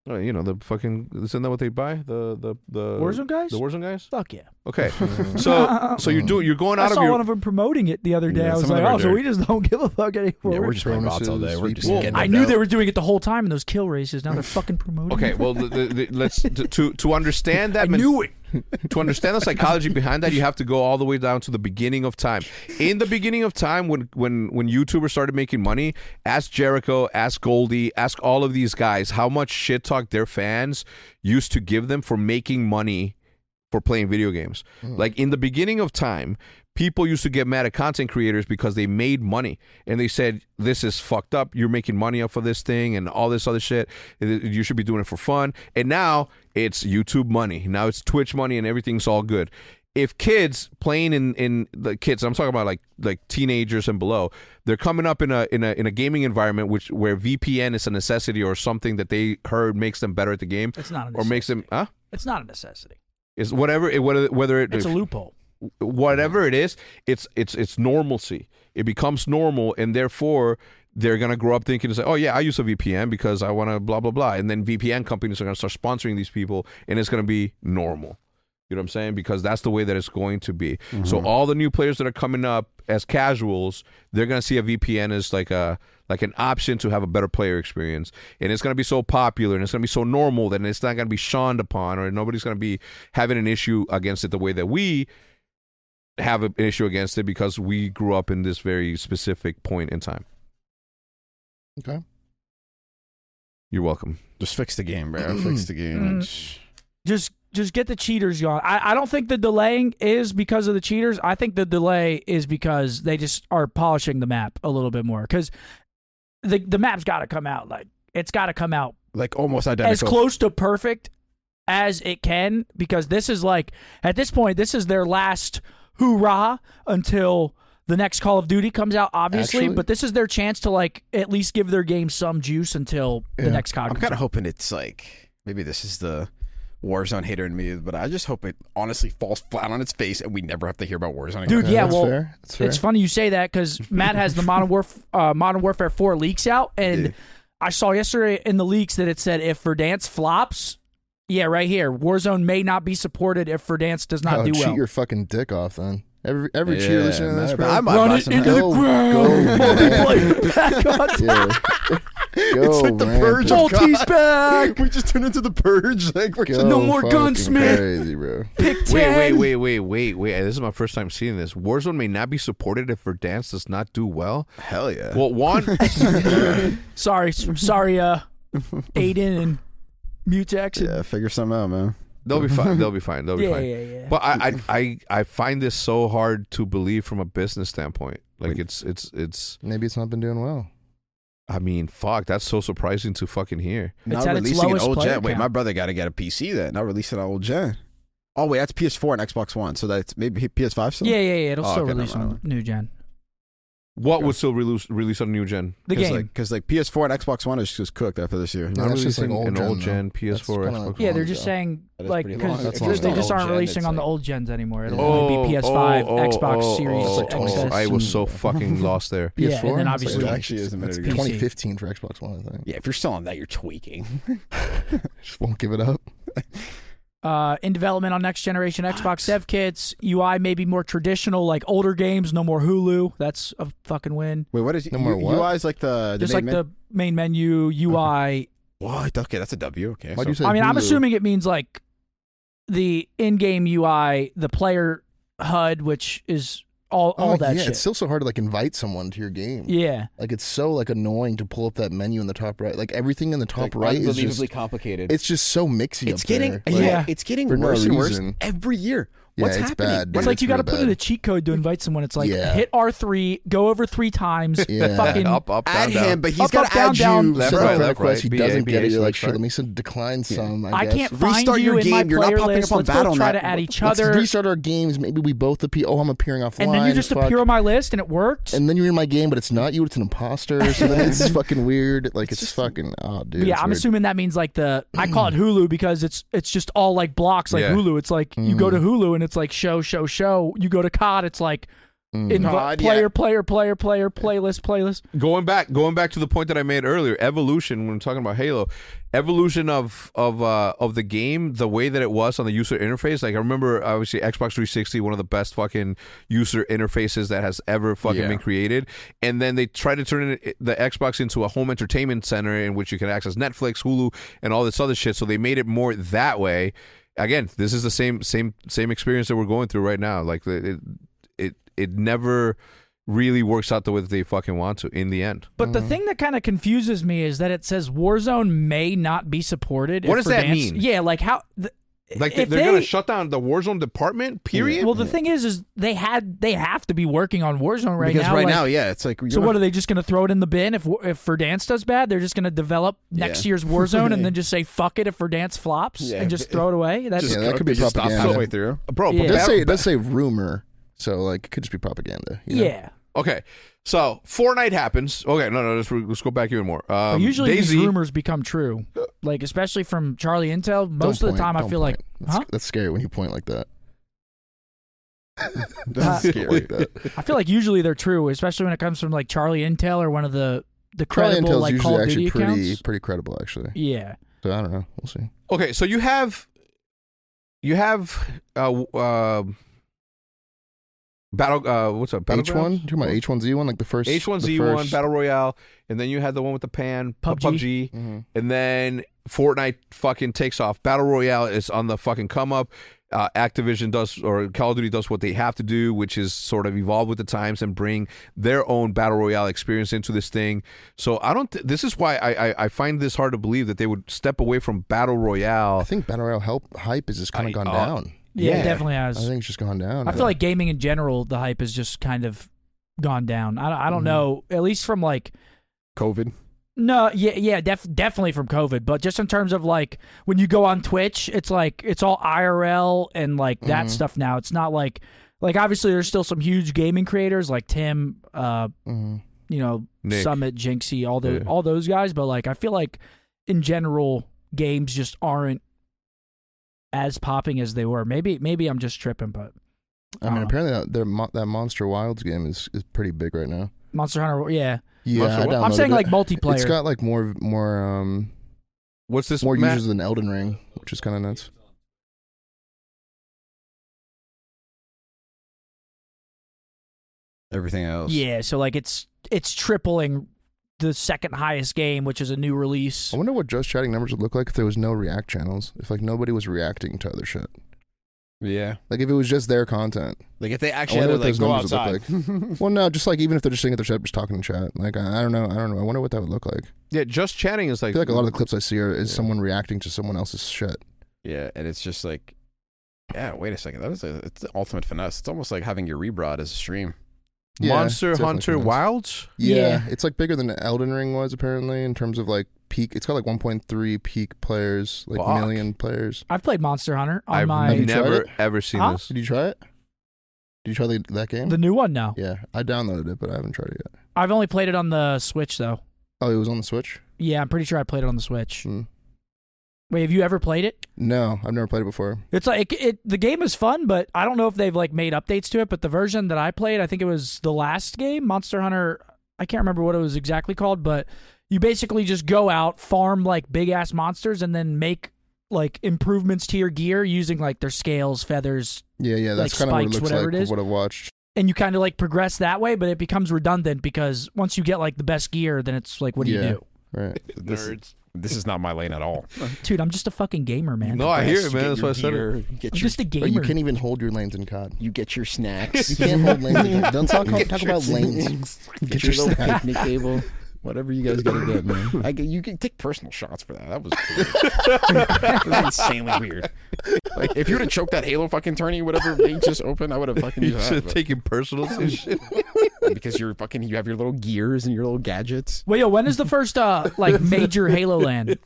Uh, you know the fucking isn't that what they buy the the the Warzone guys? The Warzone guys? Fuck yeah. Okay, so so you're doing you're going out I of saw your. one of them promoting it the other day. Yeah, I was some of like, them are oh, so dirty. we just don't give a fuck anymore. Yeah, we're just playing bots all day. We're just Bonuses, getting I the knew belt. they were doing it the whole time in those kill races. Now they're fucking promoting Okay, it. well, the, the, the, let's to, to to understand that. I men- knew it. To understand the psychology behind that, you have to go all the way down to the beginning of time. In the beginning of time, when when when YouTubers started making money, ask Jericho, ask Goldie, ask all of these guys how much shit talk their fans used to give them for making money for playing video games. Mm. Like in the beginning of time, people used to get mad at content creators because they made money and they said, this is fucked up. You're making money off of this thing and all this other shit. You should be doing it for fun. And now it's YouTube money. Now it's Twitch money and everything's all good. If kids playing in, in the kids, I'm talking about like like teenagers and below, they're coming up in a in a in a gaming environment which where V P N is a necessity or something that they heard makes them better at the game. It's not a or necessity. makes them huh? It's not a necessity. Is whatever it whether whether it, It's a if- loophole. whatever it is, it's it's it's normalcy. It becomes normal, and therefore they're gonna grow up thinking, "Oh yeah, I use a V P N because I want to blah blah blah," and then V P N companies are gonna start sponsoring these people, and it's gonna be normal. You know what I'm saying? Because that's the way that it's going to be. Mm-hmm. So all the new players that are coming up as casuals, they're gonna see a V P N as like a like an option to have a better player experience, and it's gonna be so popular and it's gonna be so normal that it's not gonna be shunned upon, or nobody's gonna be having an issue against it the way that we have an issue against it because we grew up in this very specific point in time. Okay. You're welcome. Just fix the game, bro. Fix the game. Mm. Just just get the cheaters gone. I, I don't think the delaying is because of the cheaters. I think the delay is because they just are polishing the map a little bit more. Because the the map's got to come out. Like it's got to come out Like almost identical. as close to perfect as it can. Because this is like at this point, this is their last hoorah until the next Call of Duty comes out, obviously. Actually- but this is their chance to like at least give their game some juice until the Yeah. next C O D I'm comes kind of out. hoping it's like maybe this is the Warzone hater in me, but I just hope it honestly falls flat on its face and we never have to hear about Warzone again. Dude, yeah, that's well, fair. That's fair. it's funny you say that because Matt has the Modern, Warf- uh, Modern Warfare four leaks out, and Yeah. I saw yesterday in the leaks that it said if Verdansk flops, yeah, right here, Warzone may not be supported if Verdansk does not oh, do cheat well. your fucking dick off then. Every every Yeah, cheater listening to man, this, but bro. I might Run buy it some into help. the Go, ground. go, Multiplayer back on yeah. Go, It's like the man. purge of Multi's God. back. We just turned into the purge. Like we're Go No more fucking gunsmith. Crazy, bro. Pick ten. Wait, wait, wait, wait, wait, wait. This is my first time seeing this. Warzone may not be supported if Verdansk does not do well. hell yeah. Well, one, Sorry, s- sorry, uh, Aiden and Mutex. And, yeah, figure something out, man. they'll be fine. They'll be fine. They'll be yeah, fine. yeah, yeah. But I, I, I, I find this so hard to believe from a business standpoint. Like it's, it's, it's. Maybe it's not been doing well. I mean, fuck. That's so surprising to fucking hear. It's Not at its releasing an lowest old player gen. Wait, count. my brother got to get a P C then. Not releasing an old gen. Oh wait, that's P S four and Xbox One. So that's maybe P S five still. yeah, yeah, yeah. It'll Oh, still okay, release never on mind. new gen. What would still release release on new gen? The Cause game. like, because like P S four and Xbox One is just cooked after this year. Yeah, Not that's just like releasing old an old gen, gen though. P S four, That's kinda Xbox. like Yeah, long they're just ago. saying That is like pretty because long. That's they long just ago. aren't Old gen, releasing it's on the like- old gens anymore. It'll Oh, only be P S five, oh, oh, Xbox oh, Series oh, like oh, X S. I was so fucking lost there. Yeah, P S four? and then It's obviously like- It actually is a minute it's ago. P C. twenty fifteen for Xbox One, I think. Yeah, if you're still on that, you're tweaking. Just won't give it up. Uh, in development on next generation Xbox dev kits, U I maybe more traditional, like older games. No more Hulu. That's a fucking win. Wait, what is No more U- what? U I is like the, the Just main like men- the main menu U I. What? Okay, that's a W. Okay. Why'd so- you say I mean, I'm Hulu? assuming it means like the in-game U I, the player H U D, which is all all Oh, that yeah, shit. it's still so hard to like invite someone to your game. yeah. Like it's so like annoying to pull up that menu in the top right. Like everything in the top like, right is unbelievably just complicated. it's just so mixy. It's up getting there. yeah, Like, Yeah. it's getting For no worse and worse reason. every year. Yeah, What's it's happening? bad, It's dude. like you got to really put in bad. a cheat code to invite someone. It's like Yeah. hit R three, go over three times, Yeah. fucking up, up, down, Add down. him, but he's Up, got up, to down, add down. you. Left, Send right, a friend left, request, right. he B A, doesn't B A, get it. You're like, select, shit, right. let me send decline some. I, I guess. can't find Restart you your in game. my You're not player popping list. up on Let's both try BattleNet. to add each Let's other, restart our games. Maybe we both appear. Oh, I'm appearing offline. and then you just fuck. appear on my list, and it worked. And then you're in my game, but it's not you. It's an imposter. So then it's fucking weird. Like it's, fucking. Oh, dude. yeah, it's I'm weird. assuming that means like the I call it Hulu because it's it's just all like blocks like Yeah. Hulu. It's like you Mm. go to Hulu and it's like show show show. You go to C O D, it's like Mm. Inv- God, player, yeah. player, player, player, playlist, playlist. Going back, going back to the point that I made earlier, evolution. When we're talking about Halo, evolution of of uh, of the game, the way that it was on the user interface. Like I remember, obviously, Xbox three sixty, one of the best fucking user interfaces that has ever fucking Yeah. been created. And then they tried to turn it, the Xbox into a home entertainment center in which you can access Netflix, Hulu, and all this other shit. So they made it more that way. Again, this is the same same same experience that we're going through right now. Like it it it never really works out the way that they fucking want to in the end. But the thing that kind of confuses me is that it says Warzone may not be supported. What if does that Verdansk- mean? Yeah, like how? Th- Like they, if they're they- gonna shut down the Warzone department. Period. Well, the thing is, is they had they have to be working on Warzone right because now. right like- now, yeah, it's like. So what are they just going to throw it in the bin if if Verdansk does bad? They're just going to develop next Yeah. year's Warzone and then just say fuck it if Verdansk flops Yeah, and just but- throw it away. That's Yeah, that could be They just stop propaganda. halfway through. Bro, Yeah. but It does Bat- say it does say rumor, so like it could just be propaganda. you know? yeah. Okay, so Fortnite happens. Okay, no, no, let's, let's go back even more. But Um, usually Daisy, these rumors become true, like especially from Charlie Intel. Most Don't of the point, time, I don't feel point. like, that's, huh? that's scary when you point like that. That's Uh, scary. Like that. I feel like usually they're true, especially when it comes from like Charlie Intel or one of the the Charlie credible Intel's like usually Call of actually Duty pretty accounts. pretty credible, actually. Yeah. So I don't know. We'll see. Okay, so you have, you have, uh, uh, battle. Uh, what's up? H one? You talking about H one Z one, like the first H one the Z one first- Battle Royale, and then you had the one with the pan P U B G. P U B G, Mhm. and then Fortnite fucking takes off. Battle Royale is on the fucking come up. Uh, Activision does, or Call of Duty does what they have to do, which is sort of evolve with the times and bring their own Battle Royale experience into this thing. So I don't. Th- this is why I, I I find this hard to believe that they would step away from Battle Royale. I think Battle Royale help hype has just kind I- of gone uh, down. Yeah, Yeah. it definitely I has. think it's just gone down. I feel like gaming in general, the hype has just kind of gone down. I, I don't Mhm. know, at least from like, COVID. no, yeah, yeah, def- definitely from COVID, but just in terms of like when you go on Twitch, it's like it's all I R L and like that Mhm. stuff now. It's not like like obviously there's still some huge gaming creators like Tim, uh, Mhm. you know, Nick. Summit, Jinxie, all those Yeah. all those guys, but like I feel like in general games just aren't as popping as they were. Maybe maybe I'm just tripping, but I mean, uh, apparently that, their mo- that Monster Wilds game is, is pretty big right now. Monster Hunter, yeah. Yeah, Monster I what? I'm downloaded saying it. like multiplayer. It's got like more more um What's this? more Matt? users than Elden Ring, which is kind of nuts. Everything else. Yeah, so like it's it's tripling the second highest game, which is a new release. I wonder what Just Chatting numbers would look like if there was no React channels. If like nobody was reacting to other shit. Yeah. Like if it was just their content. Like if they I actually had wonder to what like those go numbers would outside. look like. Well, no, just like even if they're just sitting at their chat, just talking in chat. Like I, I don't know, I don't know. I wonder what that would look like. Yeah, just chatting is I like. feel like a lot of the clips I see are is Yeah. someone reacting to someone else's shit. Yeah, and it's just like, yeah. Wait a second. That is a, it's the ultimate finesse. It's almost like having your rebroad as a stream. Yeah, Monster it's definitely Hunter finesse. Wilds. Yeah, Yeah. it's like bigger than Elden Ring was apparently in terms of like peak. It's got like one point three peak players, like Fuck. million players. I've played Monster Hunter on I've my Have you tried never it? ever seen Huh? this. Did you try it? Did you try the, that game? the new one now. Yeah, I downloaded it, but I haven't tried it yet. I've only played it on the Switch though. Oh, it was on the Switch? Yeah, I'm pretty sure I played it on the Switch. Hmm. Wait, have you ever played it? No, I've never played it before. It's like it, it. The game is fun, but I don't know if they've like made updates to it. But the version that I played, I think it was the last game, Monster Hunter. I can't remember what it was exactly called, but you basically just go out, farm like big ass monsters, and then make like improvements to your gear using like their scales, feathers, Yeah, yeah, that's Like kind of what it spikes, looks whatever like it is. what I've watched. and you kind of like progress that way. But it becomes redundant because once you get like the best gear, then it's like, what do Yeah. you do, Right. This, Nerds. this is not my lane at all. dude? I'm just a fucking gamer, man. No, I hear Yes, it, you man. get That's your why I said gear, it. You get I'm your, just a But gamer. you can't even hold your lanes in C O D. you get your snacks. You can't hold lanes in C O D. Don't talk, talk about lanes. Get, Get your your little snack. picnic table. Whatever you guys gotta get, man. I get, you can take personal shots for that. That was weird. That was insanely weird. Like if you would have choked that Halo fucking tourney, whatever they just opened, I would have fucking You used should have that. taken personals and shit. but- because you're fucking, you have your little gears and your little gadgets. Wait, yo, when is the first uh like major Halo land?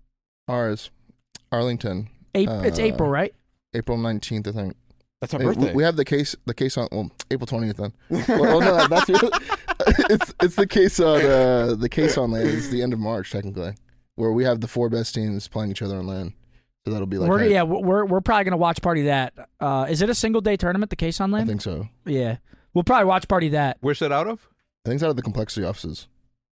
Ours, Arlington, April, it's Uh, April, right? April nineteenth, I think. That's my Hey, we- birthday. We have the case, the case on well, April twentieth. Then, well, oh, no, that's your, it's it's the case on uh, the case on land. It's the end of March technically, where we have the four best teams playing each other on land. So that'll be like, we're, hey, yeah, we're we're probably gonna watch party that. Uh, is it a single day tournament? The case on I land? think so. Yeah, We'll probably watch party that. Where's that out of? I think it's out of the complexity offices.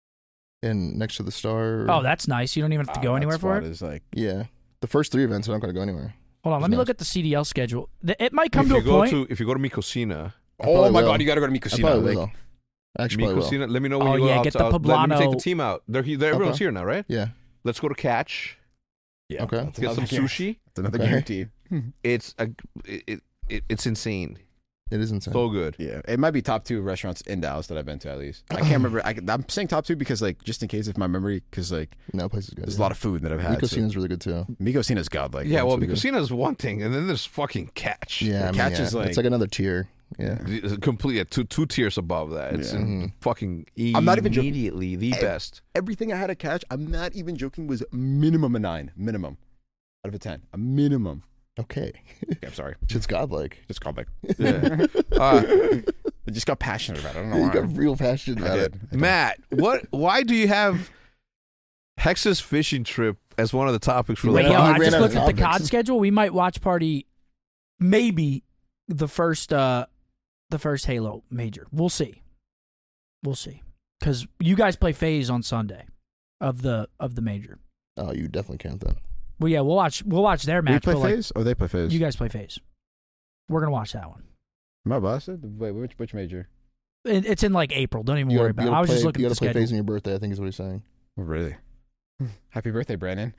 In next to the Star. Oh, that's nice. You don't even have to Oh, go that anywhere for spot it. is like Yeah. The first three events, I don't got to go anywhere. Hold on, let It's me nice. look at the C D L schedule. Th- It might come if to you a go point. to if you go to Micosina, I oh probably my will. god, you got to go to I Micosina. probably Like, will. I actually probably will. Micosina. Let me know when Oh, you go yeah, out. get the out- Let me take the Poblano. team out. They're, he- they're everyone's Okay. here now, right? Yeah. Let's go to Catch. yeah, Okay. that's Get some another guarantee. sushi. That's another Okay. guarantee. It's a it, it it's insane. It is insane. So good. Yeah, it might be top two restaurants in Dallas that I've been to at least. I can't remember. I, I'm saying top two because like just in case if my memory, because like No, place is good. there's a lot of food that I've had. Micosina's really good too. So. Micosina's god. Like Yeah, that's well, really good. Micosina is one thing, and then there's fucking Catch. Yeah, I mean, Catch yeah. is like- it's like another tier. Yeah. It's complete yeah, two two tiers above that. It's Yeah. in fucking I'm not even joking. immediately the Eh, best. Everything I had at Catch, I'm not even joking, was minimum a nine, minimum out of a ten, a minimum. Okay. Yeah, I'm sorry, Shit's godlike. just called back. Yeah. Uh, I just got passionate about it. I don't know You why. got real passionate I about it. did. I did. Matt, what? Why do you have Hex's fishing trip as one of the topics for Wait, the yo, Well, I we ran just out of looked at the C O D topics. schedule. We might watch party, maybe the first, uh, the first Halo major. We'll see. We'll see, because you guys play Phase on Sunday, of the of the major. Oh, you definitely can't then. Well, yeah, we'll watch. We'll watch their We match. play but, like, phase? Oh, they play phase. you guys play Phase. We're gonna watch that one. My boss said, wait, which which major? It, it's in like April. Don't even You worry gotta, about you it. gotta I was play, just looking you at the gotta play schedule. phase on your birthday, I think is what he's saying. Oh, really? Happy birthday, Brandon.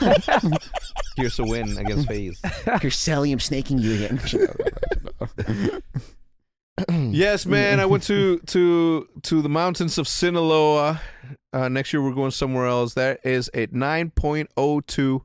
Here's a win against FaZe. You're Sally, I'm snaking you again. Yes, man. I went to to to the mountains of Sinaloa. Uh, next year we're going somewhere else. That is a nine point oh two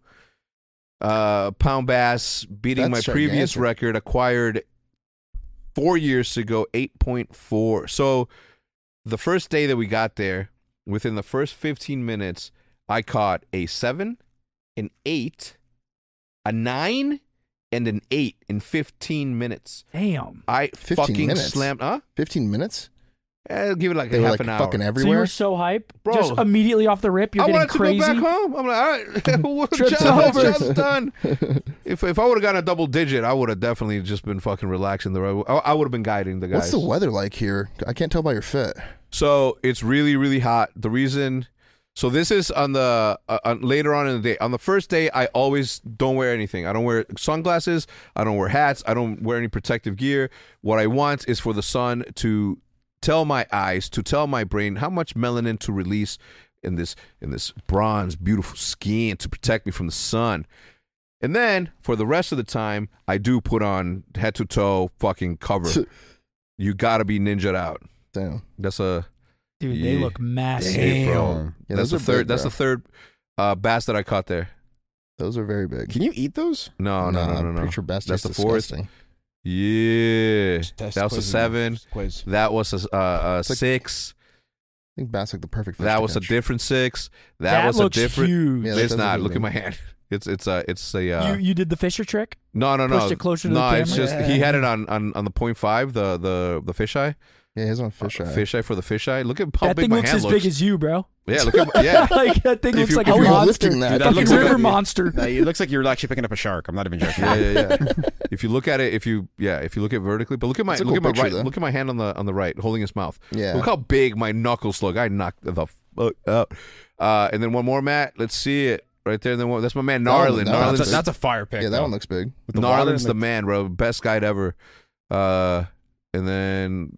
uh, pound bass, beating That's my previous gigantic. record acquired four years ago, eight point four. So the first day that we got there, within the first fifteen minutes, I caught a seven, an eight, a nine, and an eight in fifteen minutes. Damn. I fifteen fucking minutes? slammed. Huh? fifteen minutes? Eh, give it like They a were half like an hour. fucking So you everywhere? were so hype, Bro. just immediately off the rip. You're I getting wanted crazy. to go back home. I'm like, all right, well, Trip's job, over. job's done. If if I would have gotten a double digit, I would have definitely just been fucking relaxing. The road. I, I would have been guiding the guys. What's the weather like here? I can't tell by your fit. So it's really, really hot. The reason, so this is on the uh, on, later on in the day. On the first day, I always don't wear anything. I don't wear sunglasses. I don't wear hats. I don't wear any protective gear. What I want is for the sun to tell my eyes, to tell my brain how much melanin to release in this in this bronze, beautiful skin to protect me from the sun. And then for the rest of the time, I do put on head to toe fucking cover. You gotta be ninja'd out. Damn. That's a Dude, they Yeah. look massive. Damn, bro. Damn. Yeah, that's those the are third. big, that's bro. the third uh, bass that I caught there. Those are very big. Can you eat those? No, no, Nah, no, no, I'm no. pretty sure bass That's tastes the fourth. disgusting. Yeah, Test that was a quiz seven. and Quiz. That was a, uh, a like- six. I think bass like the perfect fish That to was a catch. different six. That, That was a looks different. huge. Yeah, that it's does not. look Look at big. my hand. It's it's a it's a uh, You you did the Fisher trick. no no no pushed it closer to the no. It's camera? just he had it on on on the point five the the the fisheye Yeah, he's on fish eye. fisheye for the fisheye. Look at how that big thing my looks hand as looks. big as you, bro. Yeah, look at my, yeah. Like that thing If looks you- like if a How are you monster. lifting that? Dude, that Fucking looks like river a- monster. No, it looks like you're actually picking up a shark. I'm not even joking. Yeah, yeah, yeah. If you look at it, if you yeah, if you look at vertically, but look at my That's a look cool at my picture, right, though. look at my hand on the on the right, holding his mouth. Yeah. Look how big my knuckles look. I knocked the fuck out. Uh, and then one more, Matt. Let's see it right there. And then one, that's my man That one- Narlin. that one's Narlin's That's a, that's a fire pick. Yeah, that though. one looks big. With the water Narlin's and the man, bro. Best guide ever. Uh, and then,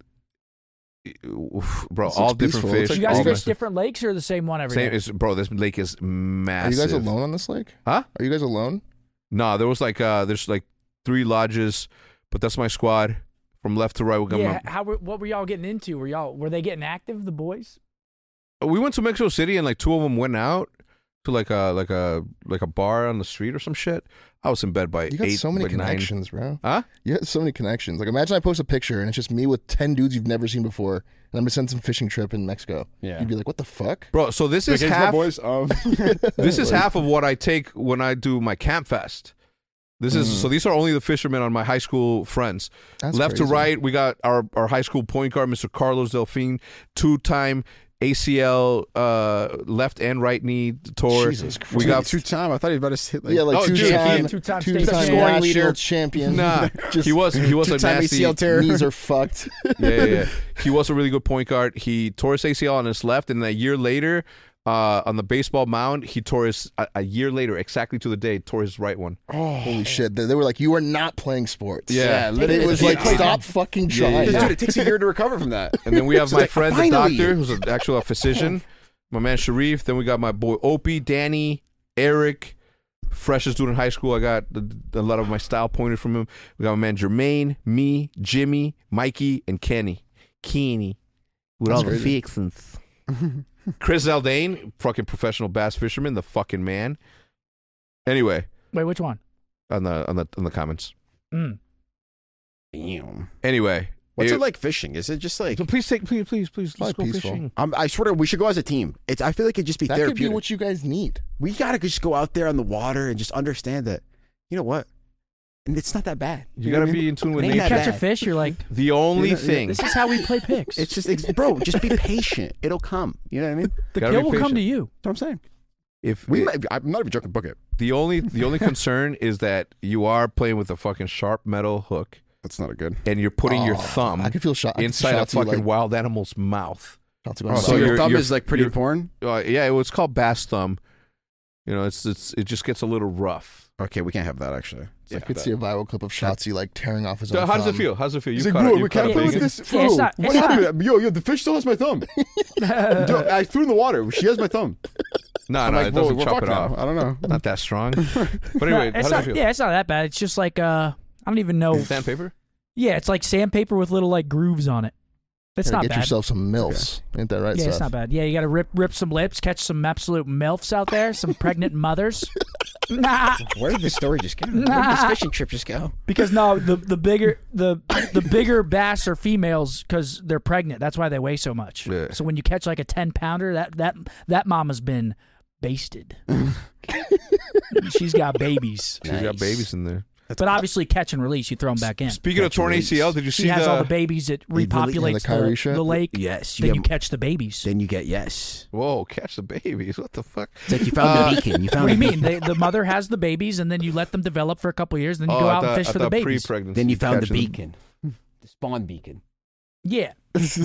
oof, bro, This all looks different peaceful. It's fish. like You guys all fish massive. different lakes or the same one every Same, day? it's, bro, this lake is Are massive. you guys alone on this lake? Huh? Are you guys alone? No, there was like uh, there's like three lodges, but that's my squad from left to right. We got Yeah. my- How were- what were y'all getting into? Were y'all were they getting active? The boys? we went to Mexico City and like two of them went out to like a like a like a bar on the street or some shit. I was in bed by You got eight, so many like nine. connections, bro. Huh? You got so many connections. Like, imagine I post a picture and it's just me with ten dudes you've never seen before, and I'm gonna send some fishing trip in Mexico. Yeah. You'd be like, what the fuck? Bro, so this is Like, hey, half. boys. Um, This is half of what I take when I do my camp fest. This is Mhm. so. These are only the fishermen on my high school friends. That's Left to crazy. right, we got our our high school point guard, Mister Carlos Delfin, two time A C L, uh, left and right knee tore. Jesus Christ. We got two time. I thought he was about to hit like Yeah, like Oh, two dude, time, he- two-time two state time scoring national leader. champion. Nah, Just he was he was a two-time nasty. A C L tear. Knees are fucked. Yeah, yeah, yeah. He was a really good point guard. He tore his A C L on his left, and a year later, uh, on the baseball mound, he tore his a, a year later, exactly to the day, tore his right one. Oh, holy shit! They, they were like, "You are not playing sports." Yeah. It literally. was Yeah. like, "Stop fucking Yeah, yeah, trying." yeah. Dude, it takes a year to recover from that. And then we have So my like, friend, the finally. doctor, who's an actual a physician. My man Sharif. Then we got my boy Opie, Danny, Eric, freshest dude in high school. I got the, a lot of my style pointed from him. We got my man Jermaine, me, Jimmy, Mikey, and Kenny. Kenny. With That's all the crazy. fixins. Chris Zaldane, fucking professional bass fisherman, the fucking man. Anyway, Wait, which one? on the on the on the comments. Mm. Damn. Anyway, What's it, like fishing? Is it just like? So please take, please, please, please, let's go Probably peaceful. fishing. I'm, I swear to we should go as a team. It's. I feel like it'd just be That could therapeutic. be what you guys need. we gotta just go out there on the water and just understand that. You know what? And it's not that bad. You know gotta what I mean? be in tune with It ain't You that nature. catch a bad. fish, you're like, The only You're not- thing. this is how we play picks. It's just, it's, bro. Just be patient. It'll come. You know what I mean? the gotta kill be will come patient. to you. That's what I'm saying. If We it- might, I'm not even joking. Book it. the only the only concern is that you are playing with a fucking sharp metal hook, That's not a good. and you're putting your Oh, thumb I could feel shot I could inside a shots you, fucking like, wild animal's mouth. shots you Oh, going so, So down. your you're- thumb you're- is like pretty you're- important. Uh, yeah, it was called bass thumb. You know, it's it's it just gets a little rough. Okay, we can't have that actually. I could see a viral clip of Shotzi like tearing off his own So how does it thumb. feel? How does it feel? He's You like, caught bro, it. You we caught can't a play big with one? this. Yeah, it's Bro, not- what it's not- happened? Yo, yo, the fish still has my thumb. Dude, I threw in the water. She has my thumb. No, I'm no, like, it whoa, doesn't we're chop fucked it now. off. I don't know. Not that strong. But No, anyway, how it's does not, it feel? yeah, it's not that bad. It's just like uh, I don't even know. Sandpaper? Yeah, it's like sandpaper with little like grooves on it. It's Gotta not get bad. yourself some milfs. Ain't that right, yeah, Seth? it's not bad. Yeah, you got to rip rip some lips, catch some absolute milfs out there, some pregnant mothers. Nah, Where did this story just go? Where did Nah. this fishing trip just go? because no, the the bigger the the bigger bass are females because they're pregnant. That's why they weigh so much. Yeah. So when you catch like a ten pounder, that that that mama's been basted. She's got babies. She's got babies in there. But obviously, catch and release, you throw them back in. Speaking of torn A C L, did you She see has the... all the babies. It really- repopulates the Kyrie the, shit? the lake. Yes. Then get- you catch the babies. Then you get yes. Whoa, catch the babies. What the fuck? It's like you found Uh, the beacon. You found What do you the mean? They, the mother has the babies, and then you let them develop for a couple years, then you Oh, go I out thought- and fish I for the thought babies. pre-pregnancy. Then you found the catching them. beacon. The spawn beacon. Yeah.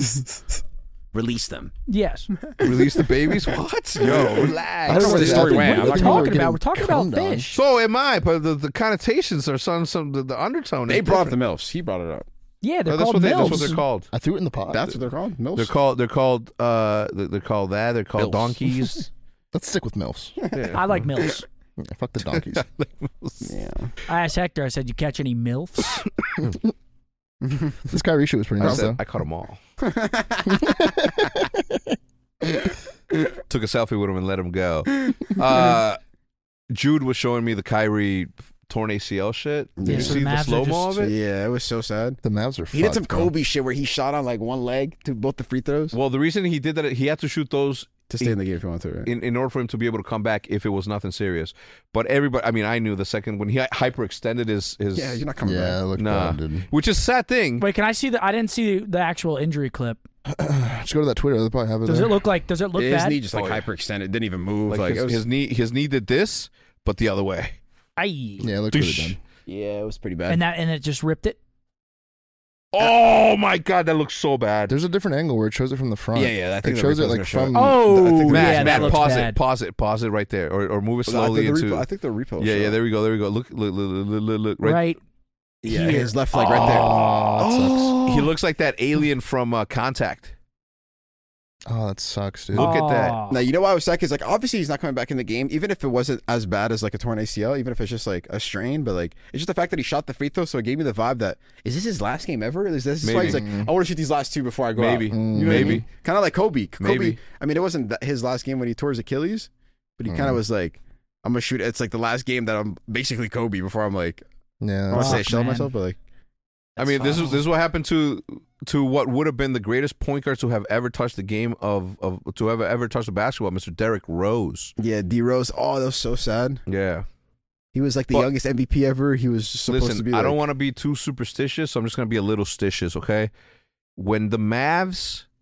Release them. Yes. Release the babies? What? Yo, relax. I don't know where the story went. I'm What are not you gonna- talking about? We're talking about cummed on. fish. So am I, but the, the connotations are some, some the, the undertone. They is brought up the different. MILFs. He brought it up. Yeah, they're No, that's called what they, that's milfs. what they're called. I threw it in the pot. That's what they're called. MILFs. They're called. They're called. Uh, they're, they're called that. They're called Milfs. donkeys. Let's stick with milfs. Yeah. I like milfs. Yeah, fuck the donkeys. Yeah. I asked Hector, I said, you catch any milfs? This Kyrie shit was pretty I, nice said, though. I caught them all. Took a selfie with him and let him go. Uh, Jude was showing me the Kyrie torn A C L shit. Did Yeah, you so see the the Mavs are slow mo just- of it? Yeah, it was so sad. The Mavs are. He did some fucked, bro. Kobe shit where he shot on like one leg to both the free throws Well, the reason he did that, he had to shoot those to stay in the game if you want to. Right? in, in order for him to be able to come back if it was nothing serious. But everybody, I mean, I knew the second when he hyperextended his his yeah, you're not coming Yeah, it back. looked Nah. bad, dude. which is a sad thing. Wait, can I see the? I didn't see the actual injury clip. Just go to that Twitter. They probably have it. Does there. it look like? Does it look His bad? knee just like Oh, yeah. hyperextended, didn't even move. Like, Like, his, it was, his knee, his knee did this, but the other way. Aye. Yeah, it looked really Dish. dumb. yeah, it was pretty bad. And that and it just ripped it. Oh my god, that looks so bad. There's a different angle where it shows it from the front. Yeah, yeah, I think it the shows it replay's like gonna show from. it. Oh, I think the- Matt, yeah, that Matt, looks pause bad. it, pause it, pause it right there, or or move it Well, I slowly think the into. repo- I think the repo. yeah, showed yeah. it. There we go. There we go. Look, look, look, look, look, look Right. right. Yeah, here. his left leg right there. Oh, that sucks. He looks like that alien from uh, Contact. Oh, that sucks, dude. Look at that. Oh. Now, you know why I was sad? Because, like, obviously he's not coming back in the game, even if it wasn't as bad as, like, a torn A C L, even if it's just, like, a strain. But, like, it's just the fact that he shot the free throw, so it gave me the vibe that, is this his last game ever? Is this, this is why he's like, Maybe. I want to shoot these last two before I go Maybe. out. Mm. You know what I Maybe. mean? Kind of like Kobe. Kobe. Maybe. I mean, it wasn't that his last game when he tore his Achilles, but he kind of Mm. was like, I'm going to shoot. It's, like, the last game that I'm basically Kobe before I'm, like, Yeah. I want to say Fuck, shell man. myself, but, like, I mean, this is this is what happened to to what would have been the greatest point guard to have ever touched the game of of to ever ever touched the basketball, Mister Derrick Rose. yeah, D Rose. Oh, that was so sad. Yeah. He was, like, the But- youngest M V P ever. He was supposed Listen, to be, I like, don't want to be too superstitious, so I'm just going to be a little stitious, okay? When the Mavs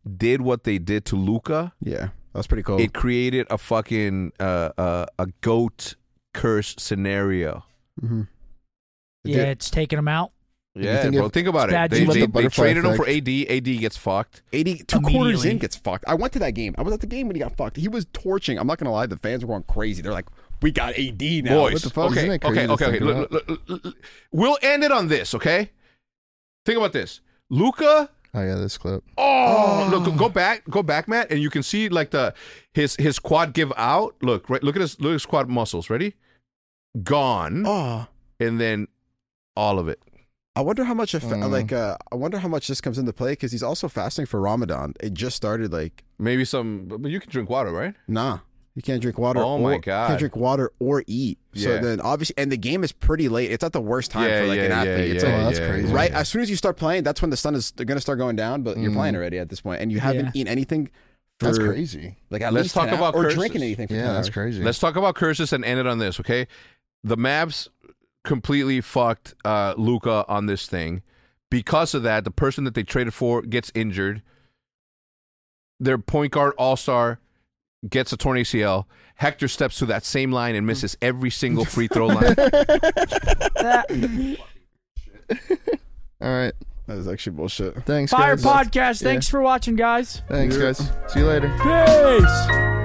did what they did to Luka, Yeah, that's pretty cool. it created a fucking uh, uh, a GOAT curse scenario. mm-hmm. Yeah, it's taking him out. Yeah, think bro. if- Think about it. Bad They, team. they, The they butterfly traded him for effect. A D. A D gets fucked. eighty two quarters Immediately. in gets fucked. I went to that game. I was at the game when he got fucked. He was torching. I'm not gonna lie. The fans were going crazy. They're like, "We got A D now." Boys, What the fuck? okay, Isn't it crazy okay, to okay, okay. think Look, look, look, look, look. We'll end it on this, okay? Think about this. Luka. Oh yeah, this clip. Oh, look, go- go back, go back, Matt, and you can see like the his his quad give out. Look, right. Look at his look at his quad muscles. Ready? Gone, Oh, and then all of it. I wonder how much. If, Mm. Like, uh, I wonder how much this comes into play because he's also fasting for Ramadan. It just started. Like, Maybe some, but you can drink water, right? nah, you can't drink water. Oh, my or, God. Can't drink water or eat. So Yeah. then, obviously, and the game is pretty late. It's at the worst time Yeah, for like yeah, an yeah, athlete. It's yeah, like, Oh, that's yeah, crazy. yeah. right as soon as you start playing, that's when the sun is going to start going down. But you're Mm. playing already at this point, and you haven't Yeah. eaten anything. For, That's crazy. Like at Let's least talk ten about hours, or curses. drinking anything. For Yeah, ten that's hours. crazy. Let's talk about curses and end it on this, okay? The Mavs completely fucked uh, Luka on this thing. Because of that, the person that they traded for gets injured. Their point guard all-star gets a torn A C L. Hector steps to that same line and misses every single free throw line. All right. That is actually bullshit. Thanks, Fire guys. podcast. Thanks for watching, guys. Thanks, guys. See you later. Peace.